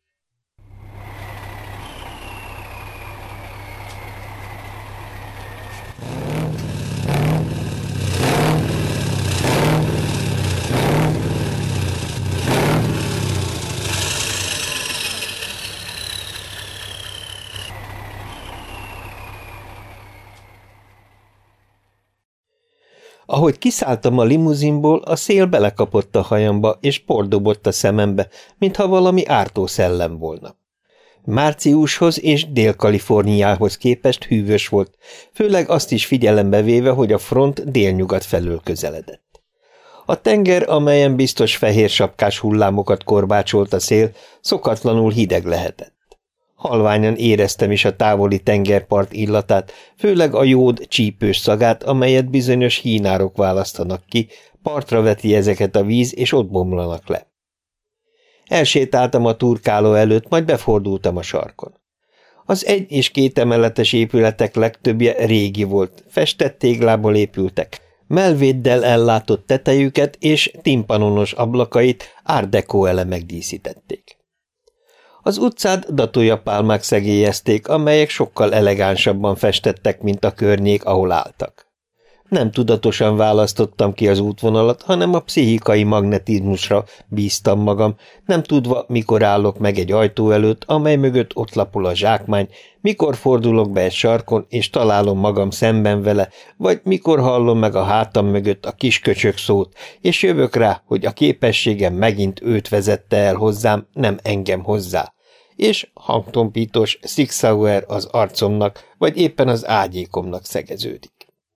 Ahogy kiszálltam a limuzinból, a szél belekapott a hajamba, és pordobott a szemembe, mintha valami ártó szellem volna. Márciushoz és Dél-Kaliforniához képest hűvös volt, főleg azt is figyelembe véve, hogy a front délnyugat felől közeledett. A tenger, amelyen biztos fehér sapkás hullámokat korbácsolt a szél, szokatlanul hideg lehetett. Halványan éreztem is a távoli tengerpart illatát, főleg a jód csípős szagát, amelyet bizonyos hínárok választanak ki, partra veti ezeket a víz, és ott bomlanak le. Elsétáltam a turkáló előtt, majd befordultam a sarkon. Az 1- és 2 emeletes épületek legtöbbje régi volt, festett téglából épültek, mellvéddel ellátott tetejüket és timpanonos ablakait art déco elemek díszítették. Az utcát datójapálmák szegélyezték, amelyek sokkal elegánsabban festettek, mint a környék, ahol álltak. Nem tudatosan választottam ki az útvonalat, hanem a pszichikai magnetizmusra bíztam magam, nem tudva, mikor állok meg egy ajtó előtt, amely mögött ott lapul a zsákmány, mikor fordulok be egy sarkon, és találom magam szemben vele, vagy mikor hallom meg a hátam mögött a kis köcsög szót, és jövök rá, hogy a képességem megint őt vezette el hozzám, nem engem hozzá. És hangtompítós Sig Sauer az arcomnak, vagy éppen az ágyékomnak szegeződik.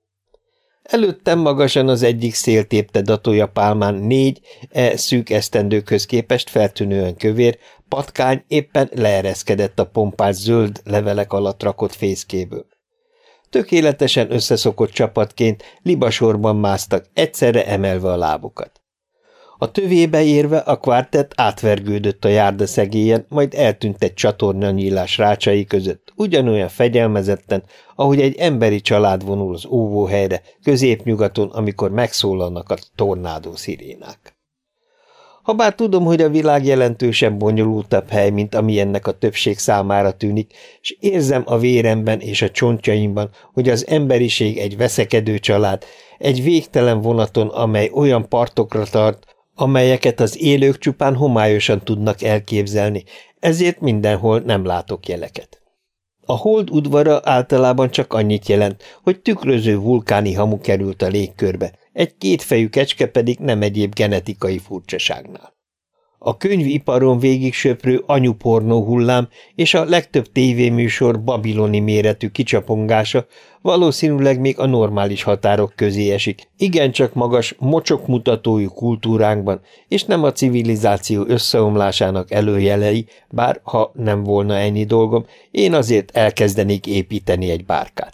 Előttem magasan az egyik szél tépte datójapálmán 4 szűk esztendőkhöz képest feltűnően kövér, patkány éppen leereszkedett a pompás zöld levelek alatt rakott fészkéből. Tökéletesen összeszokott csapatként libasorban másztak, egyszerre emelve a lábukat. A tövébe érve a kvártett átvergődött a járdaszegélyen, majd eltűnt egy csatornanyílás rácsai között, ugyanolyan fegyelmezetten, ahogy egy emberi család vonul az óvóhelyre, középnyugaton, amikor megszólalnak a tornádó szirénák. Habár tudom, hogy a világ jelentősen bonyolultabb hely, mint ami ennek a többség számára tűnik, és érzem a véremben és a csontjaimban, hogy az emberiség egy veszekedő család, egy végtelen vonaton, amely olyan partokra tart, amelyeket az élők csupán homályosan tudnak elképzelni, ezért mindenhol nem látok jeleket. A hold udvara általában csak annyit jelent, hogy tükröző vulkáni hamu került a légkörbe, egy kétfejű kecske pedig nem egyéb genetikai furcsaságnál. A könyviparon végig söprő anyupornó hullám és a legtöbb tévéműsor babiloni méretű kicsapongása valószínűleg még a normális határok közé esik, igencsak magas, mocsokmutatójú kultúránkban, és nem a civilizáció összeomlásának előjelei, bár ha nem volna ennyi dolgom, én azért elkezdenék építeni egy bárkát.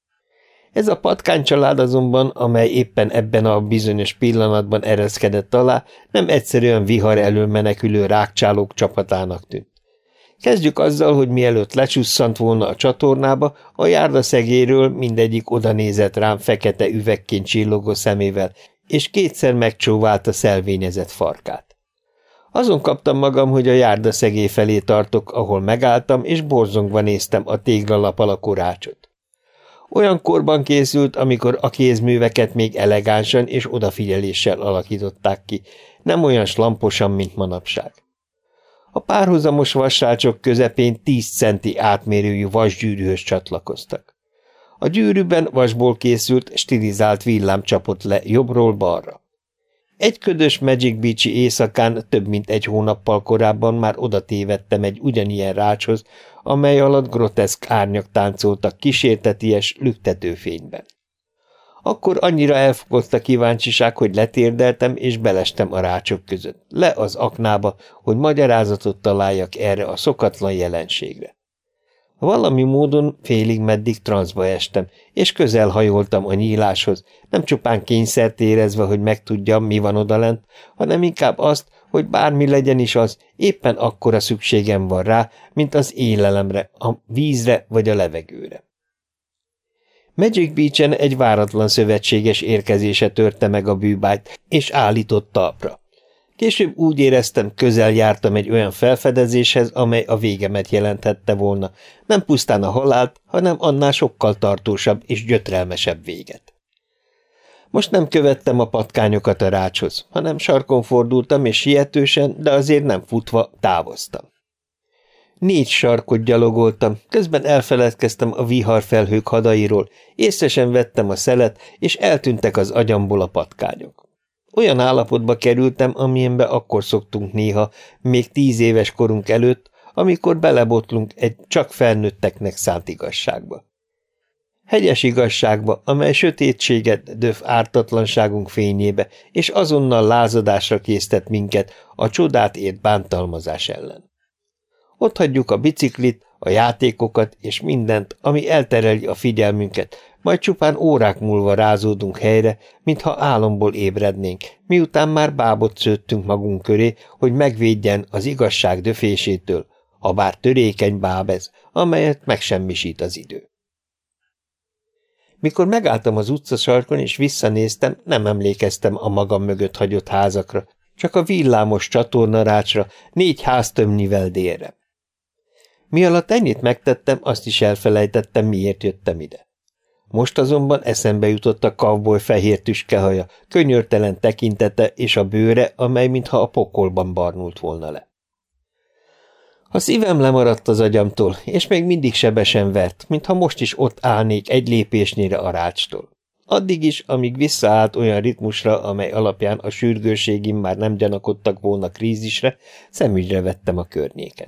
Ez a patkánycsalád azonban, amely éppen ebben a bizonyos pillanatban ereszkedett alá, nem egyszerűen vihar elől menekülő rákcsálók csapatának tűnt. Kezdjük azzal, hogy mielőtt lecsusszant volna a csatornába, a járda szegéről mindegyik odanézett rám fekete üvegként csillogó szemével, és kétszer megcsóválta szelvényezett farkát. Azon kaptam magam, hogy a járda szegély felé tartok, ahol megálltam, és borzongva néztem a téglalap alakú rácsot. Olyan korban készült, amikor a kézműveket még elegánsan és odafigyeléssel alakították ki, nem olyan slamposan, mint manapság. A párhuzamos vasrácsok közepén 10 centi átmérőjű vasgyűrűhöz csatlakoztak. A gyűrűben vasból készült, stilizált villám csapott le jobbról balra. Egy ködös Magic Beach-i éjszakán több mint egy hónappal korábban már oda tévedtem egy ugyanilyen rácshoz, amely alatt groteszk árnyak táncoltak kísérteties, lüktető fényben. Akkor annyira elfogott a kíváncsiság, hogy letérdeltem és belestem a rácsok között, le az aknába, hogy magyarázatot találjak erre a szokatlan jelenségre. Valami módon félig meddig transzba estem, és közel hajoltam a nyíláshoz, nem csupán kényszert érezve, hogy megtudjam, mi van odalent, hanem inkább azt, hogy bármi legyen is az, éppen akkora szükségem van rá, mint az élelemre, a vízre vagy a levegőre. Magic Beach-en egy váratlan szövetséges érkezése törte meg a bűbájt, és állított talpra. Később úgy éreztem, közel jártam egy olyan felfedezéshez, amely a végemet jelenthette volna, nem pusztán a halált, hanem annál sokkal tartósabb és gyötrelmesebb véget. Most nem követtem a patkányokat a rácshoz, hanem sarkon fordultam, és sietősen, de azért nem futva távoztam. 4 sarkot gyalogoltam, közben elfeledkeztem a viharfelhők hadairól, észre sem vettem a szelet, és eltűntek az agyamból a patkányok. Olyan állapotba kerültem, amilyenbe akkor szoktunk néha, még 10 éves korunk előtt, amikor belebotlunk egy csak felnőtteknek szánt igazságba. Hegyes igazságba, amely sötétséget döf ártatlanságunk fényébe, és azonnal lázadásra késztet minket a csodát ért bántalmazás ellen. Ott hagyjuk a biciklit, a játékokat és mindent, ami eltereli a figyelmünket, majd csupán órák múlva rázódunk helyre, mintha álomból ébrednénk, miután már bábot szőttünk magunk köré, hogy megvédjen az igazság döfésétől, habár törékeny báb ez, amelyet megsemmisít az idő. Mikor megálltam az utcasarkon és visszanéztem, nem emlékeztem a magam mögött hagyott házakra, csak a villámos csatornarácsra 4 háztömnyivel délre. Mi alatt ennyit megtettem, azt is elfelejtettem, miért jöttem ide. Most azonban eszembe jutott a cowboy fehér tüskehaja, könyörtelen tekintete és a bőre, amely mintha a pokolban barnult volna le. A szívem lemaradt az agyamtól, és még mindig sebesen vert, mintha most is ott állnék egy lépésnyire a rácstól. Addig is, amíg visszaállt olyan ritmusra, amely alapján a sürgőségim már nem gyanakodtak volna krízisre, szemügyre vettem a környéket.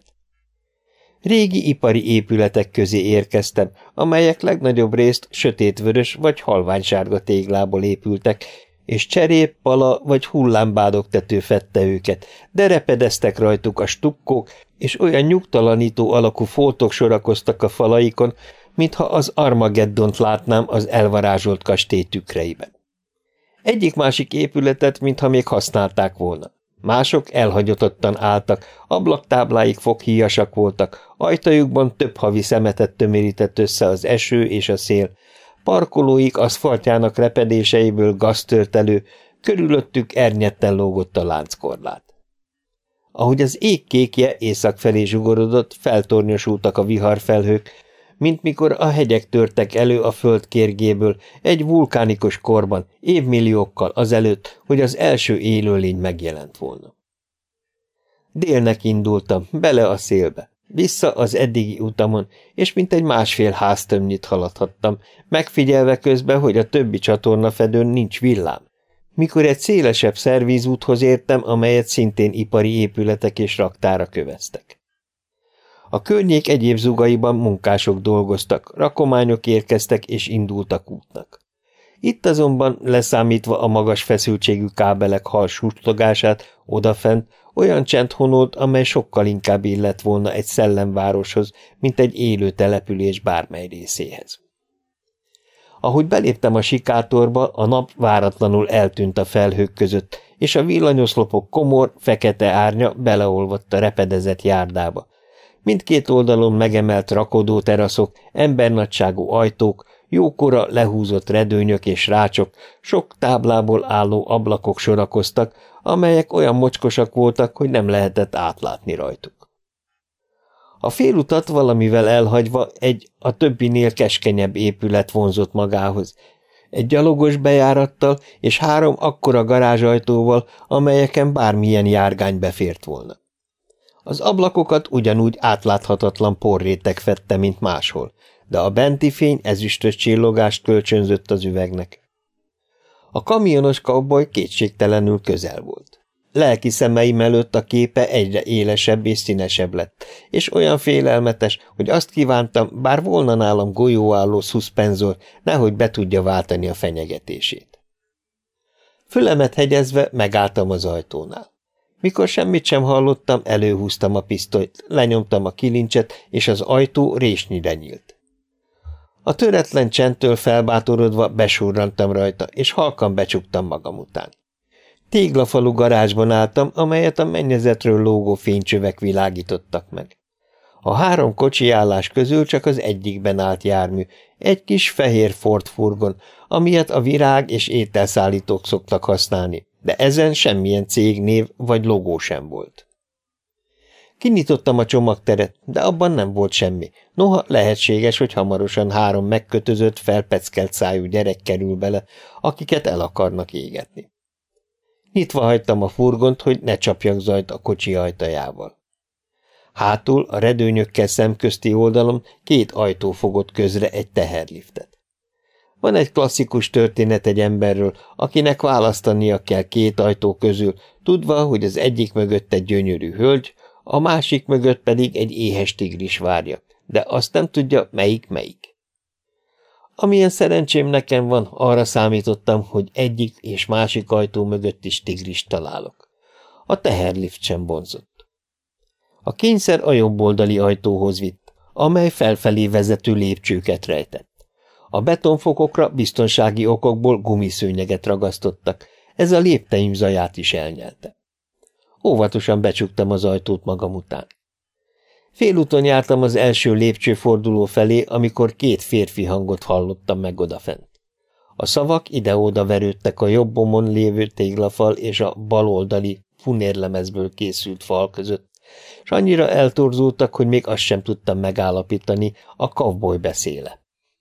Régi ipari épületek közé érkeztem, amelyek legnagyobb részt sötétvörös vagy halványsárga téglából épültek, és cserép, pala vagy hullámbádogtető fedte őket, de repedeztek rajtuk a stukkók, és olyan nyugtalanító alakú foltok sorakoztak a falaikon, mintha az Armageddont látnám az elvarázsolt kastély tükreiben. Egyik-másik épületet, mintha még használták volna. Mások elhagyottan álltak, ablaktábláik foghíjasak voltak, ajtajukban több havi szemetet tömörített össze az eső és a szél, parkolóik aszfaltjának repedéseiből gáz tört elő, körülöttük ernyetten lógott a lánckorlát. Ahogy az ég kékje észak felé zsugorodott, feltornyosultak a viharfelhők, mint mikor a hegyek törtek elő a föld kérgéből egy vulkánikus korban, évmilliókkal azelőtt, hogy az első élőlény megjelent volna. Délnek indultam, bele a szélbe, vissza az eddigi utamon, és mintegy 1,5 háztömnyit haladhattam, megfigyelve közben, hogy a többi csatornafedőn nincs villám. Mikor egy szélesebb szervízúthoz értem, amelyet szintén ipari épületek és raktárak öveztek. A környék egyéb zugaiban munkások dolgoztak, rakományok érkeztek és indultak útnak. Itt azonban, leszámítva a magas feszültségű kábelek hals suttogását, odafent olyan csend honolt, amely sokkal inkább illett volna egy szellemvároshoz, mint egy élő település bármely részéhez. Ahogy beléptem a sikátorba, a nap váratlanul eltűnt a felhők között, és a villanyoszlopok komor, fekete árnya beleolvadt a repedezett járdába. Mindkét oldalon megemelt rakodó teraszok, embernagyságú ajtók, jókora lehúzott redőnyök és rácsok, sok táblából álló ablakok sorakoztak, amelyek olyan mocskosak voltak, hogy nem lehetett átlátni rajtuk. A félutat valamivel elhagyva egy a többinél keskenyebb épület vonzott magához, egy gyalogos bejárattal és 3 akkora garázsajtóval, amelyeken bármilyen járgány befért volna. Az ablakokat ugyanúgy átláthatatlan porréteg fedte, mint máshol, de a benti fény ezüstös csillogást kölcsönzött az üvegnek. A kamionos cowboy kétségtelenül közel volt. Lelki szemeim előtt a képe egyre élesebb és színesebb lett, és olyan félelmetes, hogy azt kívántam, bár volna nálam golyóálló szuszpenzor, nehogy be tudja váltani a fenyegetését. Fülemet hegyezve megálltam az ajtónál. Mikor semmit sem hallottam, előhúztam a pisztolyt, lenyomtam a kilincset, és az ajtó résnyire nyílt. A töretlen csendtől felbátorodva besurrantam rajta, és halkan becsuktam magam után. Téglafalu garázsban álltam, amelyet a mennyezetről lógó fénycsövek világítottak meg. A 3 kocsi állás közül csak az egyikben állt jármű, egy kis fehér Ford furgon, amilyet a virág- és ételszállítók szoktak használni, de ezen semmilyen cégnév vagy logó sem volt. Kinyitottam a csomagteret, de abban nem volt semmi, noha lehetséges, hogy hamarosan 3 megkötözött, felpeckelt szájú gyerek kerül bele, akiket el akarnak égetni. Nyitva hagytam a furgont, hogy ne csapjak zajt a kocsi ajtajával. Hátul, a redőnyökkel szemközti oldalon 2 ajtó fogott közre egy teherliftet. Van egy klasszikus történet egy emberről, akinek választania kell 2 ajtó közül, tudva, hogy az egyik mögött egy gyönyörű hölgy, a másik mögött pedig egy éhes tigris várja, de azt nem tudja, melyik. Amilyen szerencsém nekem van, arra számítottam, hogy egyik és másik ajtó mögött is tigrist találok. A teherlift sem vonzott. A kényszer a jobboldali ajtóhoz vitt, amely felfelé vezető lépcsőket rejtett. A betonfokokra biztonsági okokból gumiszőnyeget ragasztottak, ez a lépteim zaját is elnyelte. Óvatosan becsuktam az ajtót magam után. Félúton jártam az első lépcsőforduló felé, amikor 2 férfi hangot hallottam meg odafent. A szavak ide-oda verődtek a jobbomon lévő téglafal és a baloldali funérlemezből készült fal között, és annyira eltorzultak, hogy még azt sem tudtam megállapítani, a cowboy beszéle.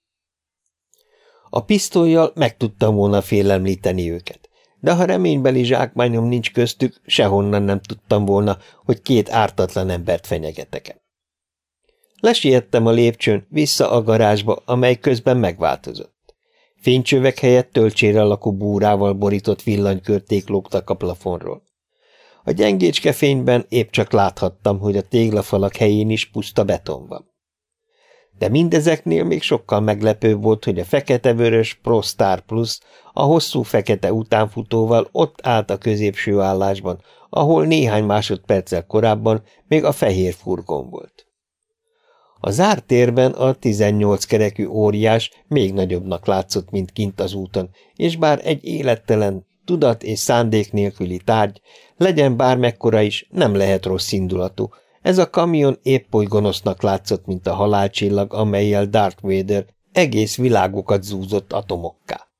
A pisztollyal meg tudtam volna félemlíteni őket, de ha reménybeli zsákmányom nincs köztük, sehonnan nem tudtam volna, hogy 2 ártatlan embert fenyegetek. Lesiettem a lépcsőn, vissza a garázsba, amely közben megváltozott. Fénycsövek helyett tölcsére alakú búrával borított villanykörték lógtak a plafonról. A gyengécske fényben épp csak láthattam, hogy a téglafalak helyén is puszta beton van. De mindezeknél még sokkal meglepőbb volt, hogy a fekete-vörös ProStar Plus a hosszú fekete utánfutóval ott állt a középső állásban, ahol néhány másodperccel korábban még a fehér furgon volt. A zárt térben a 18 kerekű óriás még nagyobbnak látszott, mint kint az úton, és bár egy élettelen, tudat és szándék nélküli tárgy, legyen bármekkora is, nem lehet rossz indulatú. Ez a kamion épp oly gonosznak látszott, mint a halálcsillag, amellyel Darth Vader egész világokat zúzott atomokká.